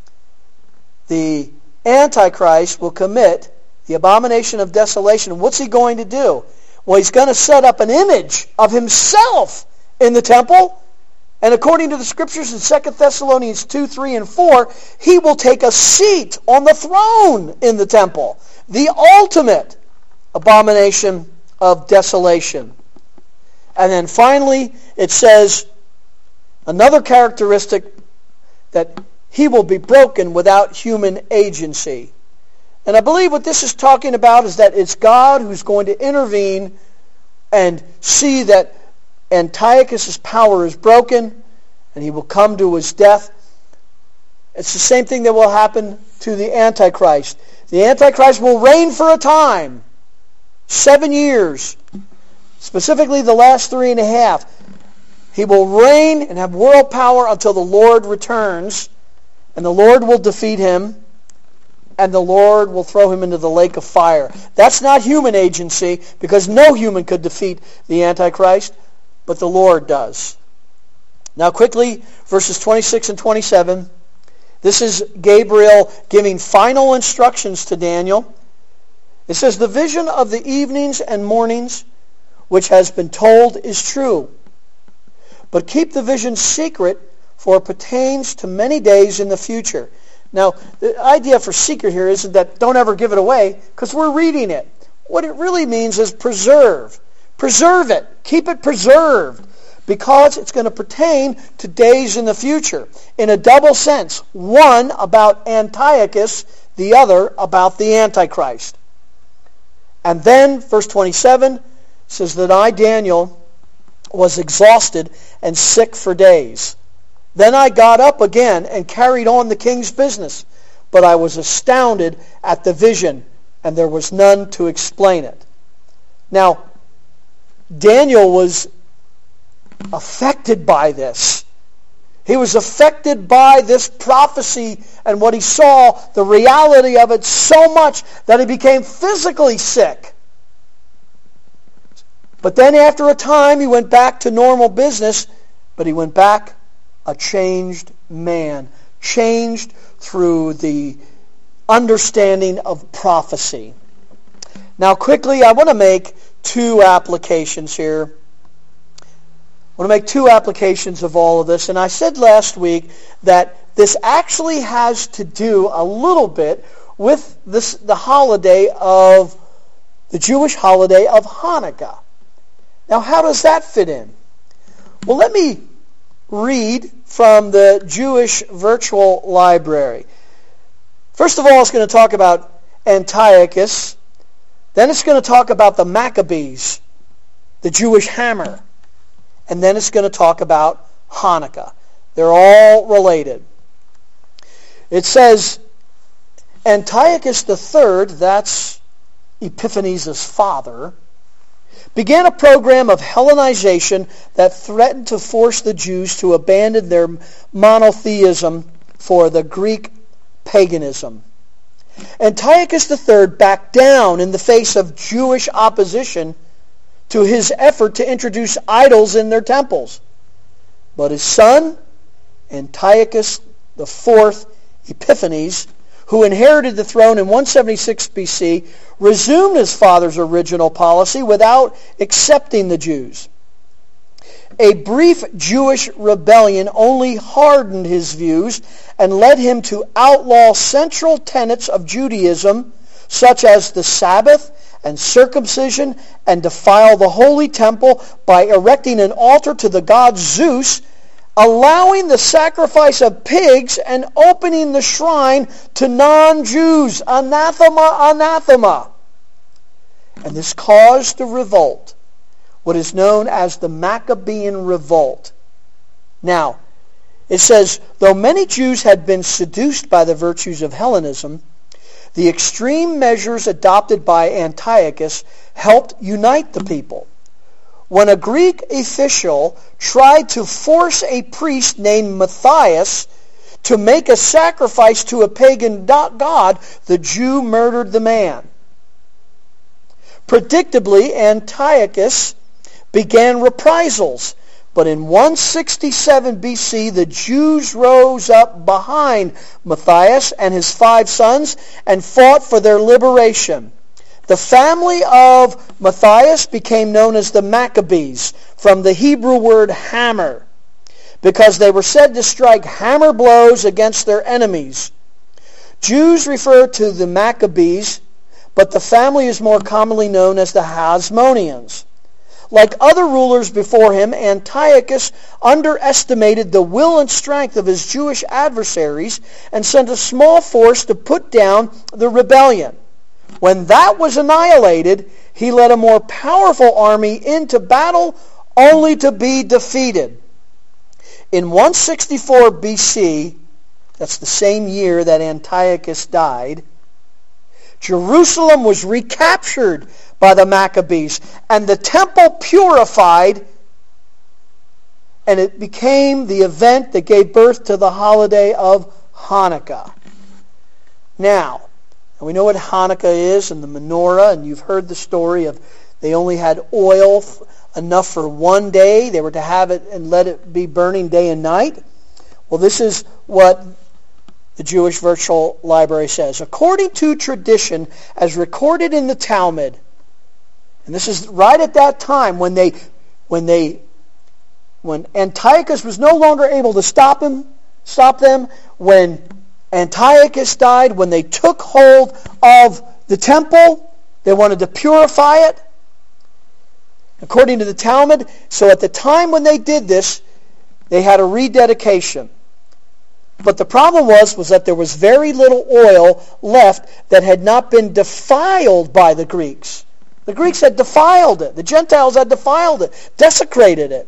Speaker 1: The Antichrist will commit the abomination of desolation. What's he going to do? Well, he's going to set up an image of himself in the temple. And according to the scriptures in 2 Thessalonians 2, 3, and 4, he will take a seat on the throne in the temple. The ultimate abomination of desolation. And then finally, it says another characteristic, that he will be broken without human agency. And I believe what this is talking about is that it's God who's going to intervene and see that Antiochus' power is broken and he will come to his death. It's the same thing that will happen to the Antichrist. The Antichrist will reign for a time, 7 years, specifically the last 3.5. He will reign and have world power until the Lord returns, and the Lord will defeat him, and the Lord will throw him into the lake of fire. That's not human agency, because no human could defeat the Antichrist, but the Lord does. Now quickly, verses 26 and 27. This is Gabriel giving final instructions to Daniel. It says, the vision of the evenings and mornings which has been told is true. But keep the vision secret, for it pertains to many days in the future. Now, the idea for secret here isn't that don't ever give it away, because we're reading it. What it really means is preserve. Preserve it. Keep it preserved, because it's going to pertain to days in the future in a double sense. One about Antiochus, the other about the Antichrist. And then, verse 27 says that I, Daniel, was exhausted and sick for days. Then I got up again and carried on the king's business, but I was astounded at the vision, and there was none to explain it. Now, Daniel was affected by this. He was affected by this prophecy and what he saw, the reality of it, so much that he became physically sick. But then after a time, he went back to normal business, but he went back a changed man, changed through the understanding of prophecy. Now quickly, I want to make two applications here. I want to make two applications of all of this. And I said last week that this actually has to do a little bit with the holiday of, the Jewish holiday of Hanukkah. Now how does that fit in? Well, let me read from the Jewish Virtual Library. First of all, it's going to talk about Antiochus. Then it's going to talk about the Maccabees, the Jewish hammer. And then it's going to talk about Hanukkah. They're all related. It says, Antiochus III, that's Epiphanes' father, began a program of Hellenization that threatened to force the Jews to abandon their monotheism for the Greek paganism. Antiochus III backed down in the face of Jewish opposition to his effort to introduce idols in their temples. But his son, Antiochus IV Epiphanes, who inherited the throne in 176 BC, resumed his father's original policy without accepting the Jews. A brief Jewish rebellion only hardened his views and led him to outlaw central tenets of Judaism, such as the Sabbath and circumcision, and defile the holy temple by erecting an altar to the god Zeus, allowing the sacrifice of pigs and opening the shrine to non-Jews. Anathema, anathema. And this caused a revolt, what is known as the Maccabean Revolt. Now, it says, though many Jews had been seduced by the virtues of Hellenism, the extreme measures adopted by Antiochus helped unite the people. When a Greek official tried to force a priest named Matthias to make a sacrifice to a pagan god, the Jew murdered the man. Predictably, Antiochus began reprisals, but in 167 BC, the Jews rose up behind Matthias and his 5 sons and fought for their liberation. The family of Matthias became known as the Maccabees, from the Hebrew word hammer, because they were said to strike hammer blows against their enemies. Jews refer to the Maccabees, but the family is more commonly known as the Hasmoneans. Like other rulers before him, Antiochus underestimated the will and strength of his Jewish adversaries and sent a small force to put down the rebellion. When that was annihilated, he led a more powerful army into battle only to be defeated. In 164 BC, that's the same year that Antiochus died, Jerusalem was recaptured by the Maccabees, and the temple purified, and it became the event that gave birth to the holiday of Hanukkah. Now, we know what Hanukkah is and the menorah, and you've heard the story of they only had oil enough for one day. They were to have it and let it be burning day and night. Well, this is what the Jewish Virtual Library says. According to tradition, as recorded in the Talmud, and this is right at that time when Antiochus was no longer able to stop them, when Antiochus died, when they took hold of the temple, they wanted to purify it. According to the Talmud, so at the time when they did this, they had a rededication. But the problem was that there was very little oil left that had not been defiled by the Greeks. The Greeks had defiled it. The Gentiles had defiled it, desecrated it.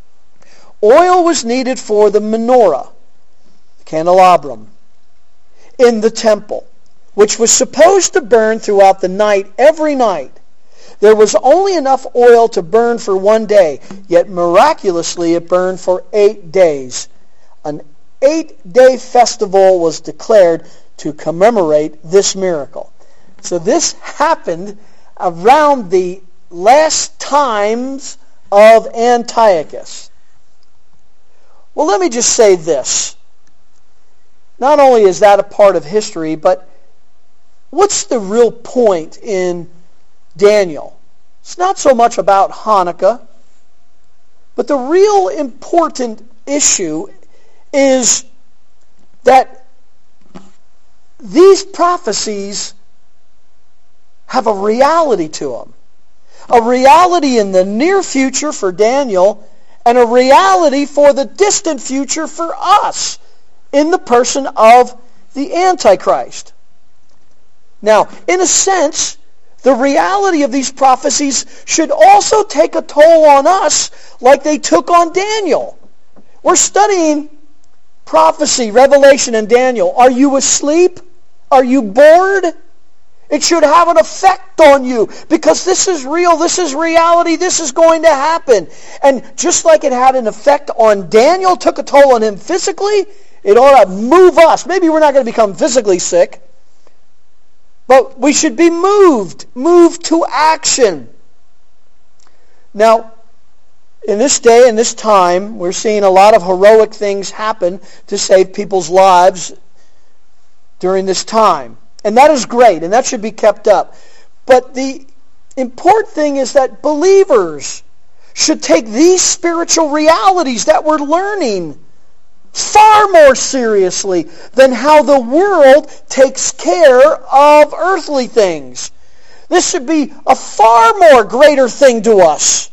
Speaker 1: Oil was needed for the menorah, the candelabrum, in the temple, which was supposed to burn throughout the night, every night. There was only enough oil to burn for one day, yet miraculously it burned for 8 days. An 8-day festival was declared to commemorate this miracle. So this happened around the last times of Antiochus. Well, let me just say this. Not only is that a part of history, but what's the real point in Daniel? It's not so much about Hanukkah, but the real important issue is that these prophecies have a reality to them. A reality in the near future for Daniel, and a reality for the distant future for us in the person of the Antichrist. Now, in a sense, the reality of these prophecies should also take a toll on us like they took on Daniel. We're studying prophecy, Revelation, and Daniel. Are you asleep? Are you bored? It should have an effect on you because this is real, this is reality, this is going to happen. And just like it had an effect on Daniel, took a toll on him physically, it ought to move us. Maybe we're not going to become physically sick, but we should be moved to action. Now, in this day and this time, we're seeing a lot of heroic things happen to save people's lives during this time. And that is great, and that should be kept up. But the important thing is that believers should take these spiritual realities that we're learning far more seriously than how the world takes care of earthly things. This should be a far more greater thing to us.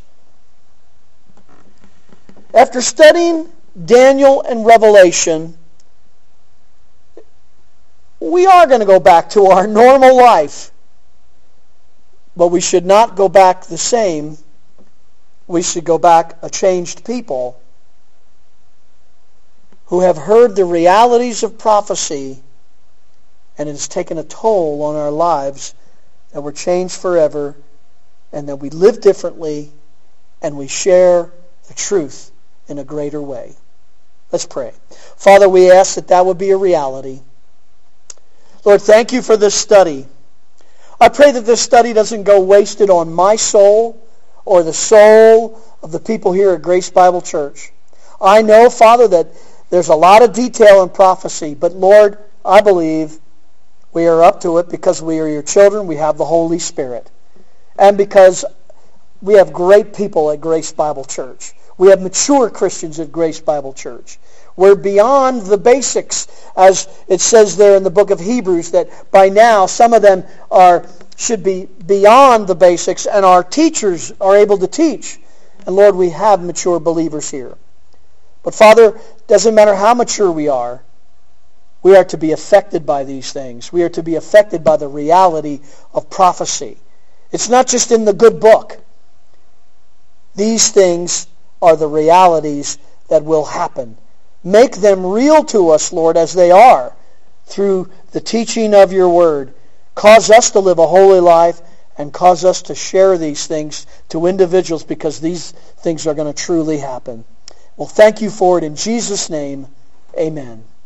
Speaker 1: After studying Daniel and Revelation, we are going to go back to our normal life. But we should not go back the same. We should go back a changed people who have heard the realities of prophecy, and it has taken a toll on our lives, that we're changed forever, and that we live differently, and we share the truth in a greater way. Let's pray. Father, we ask that that would be a reality. Lord, thank you for this study. I pray that this study doesn't go wasted on my soul or the soul of the people here at Grace Bible Church. I know, Father, that there's a lot of detail in prophecy, but Lord, I believe we are up to it because we are your children, we have the Holy Spirit, and because we have great people at Grace Bible Church. We have mature Christians at Grace Bible Church. We're beyond the basics, as it says there in the book of Hebrews, that by now some of them should be beyond the basics, and our teachers are able to teach. And Lord, we have mature believers here. But Father, it doesn't matter how mature we are to be affected by these things. We are to be affected by the reality of prophecy. It's not just in the good book. These things are the realities that will happen. Make them real to us, Lord, as they are, through the teaching of your word. Cause us to live a holy life and cause us to share these things to individuals because these things are going to truly happen. Well, thank you for it. In Jesus' name, amen.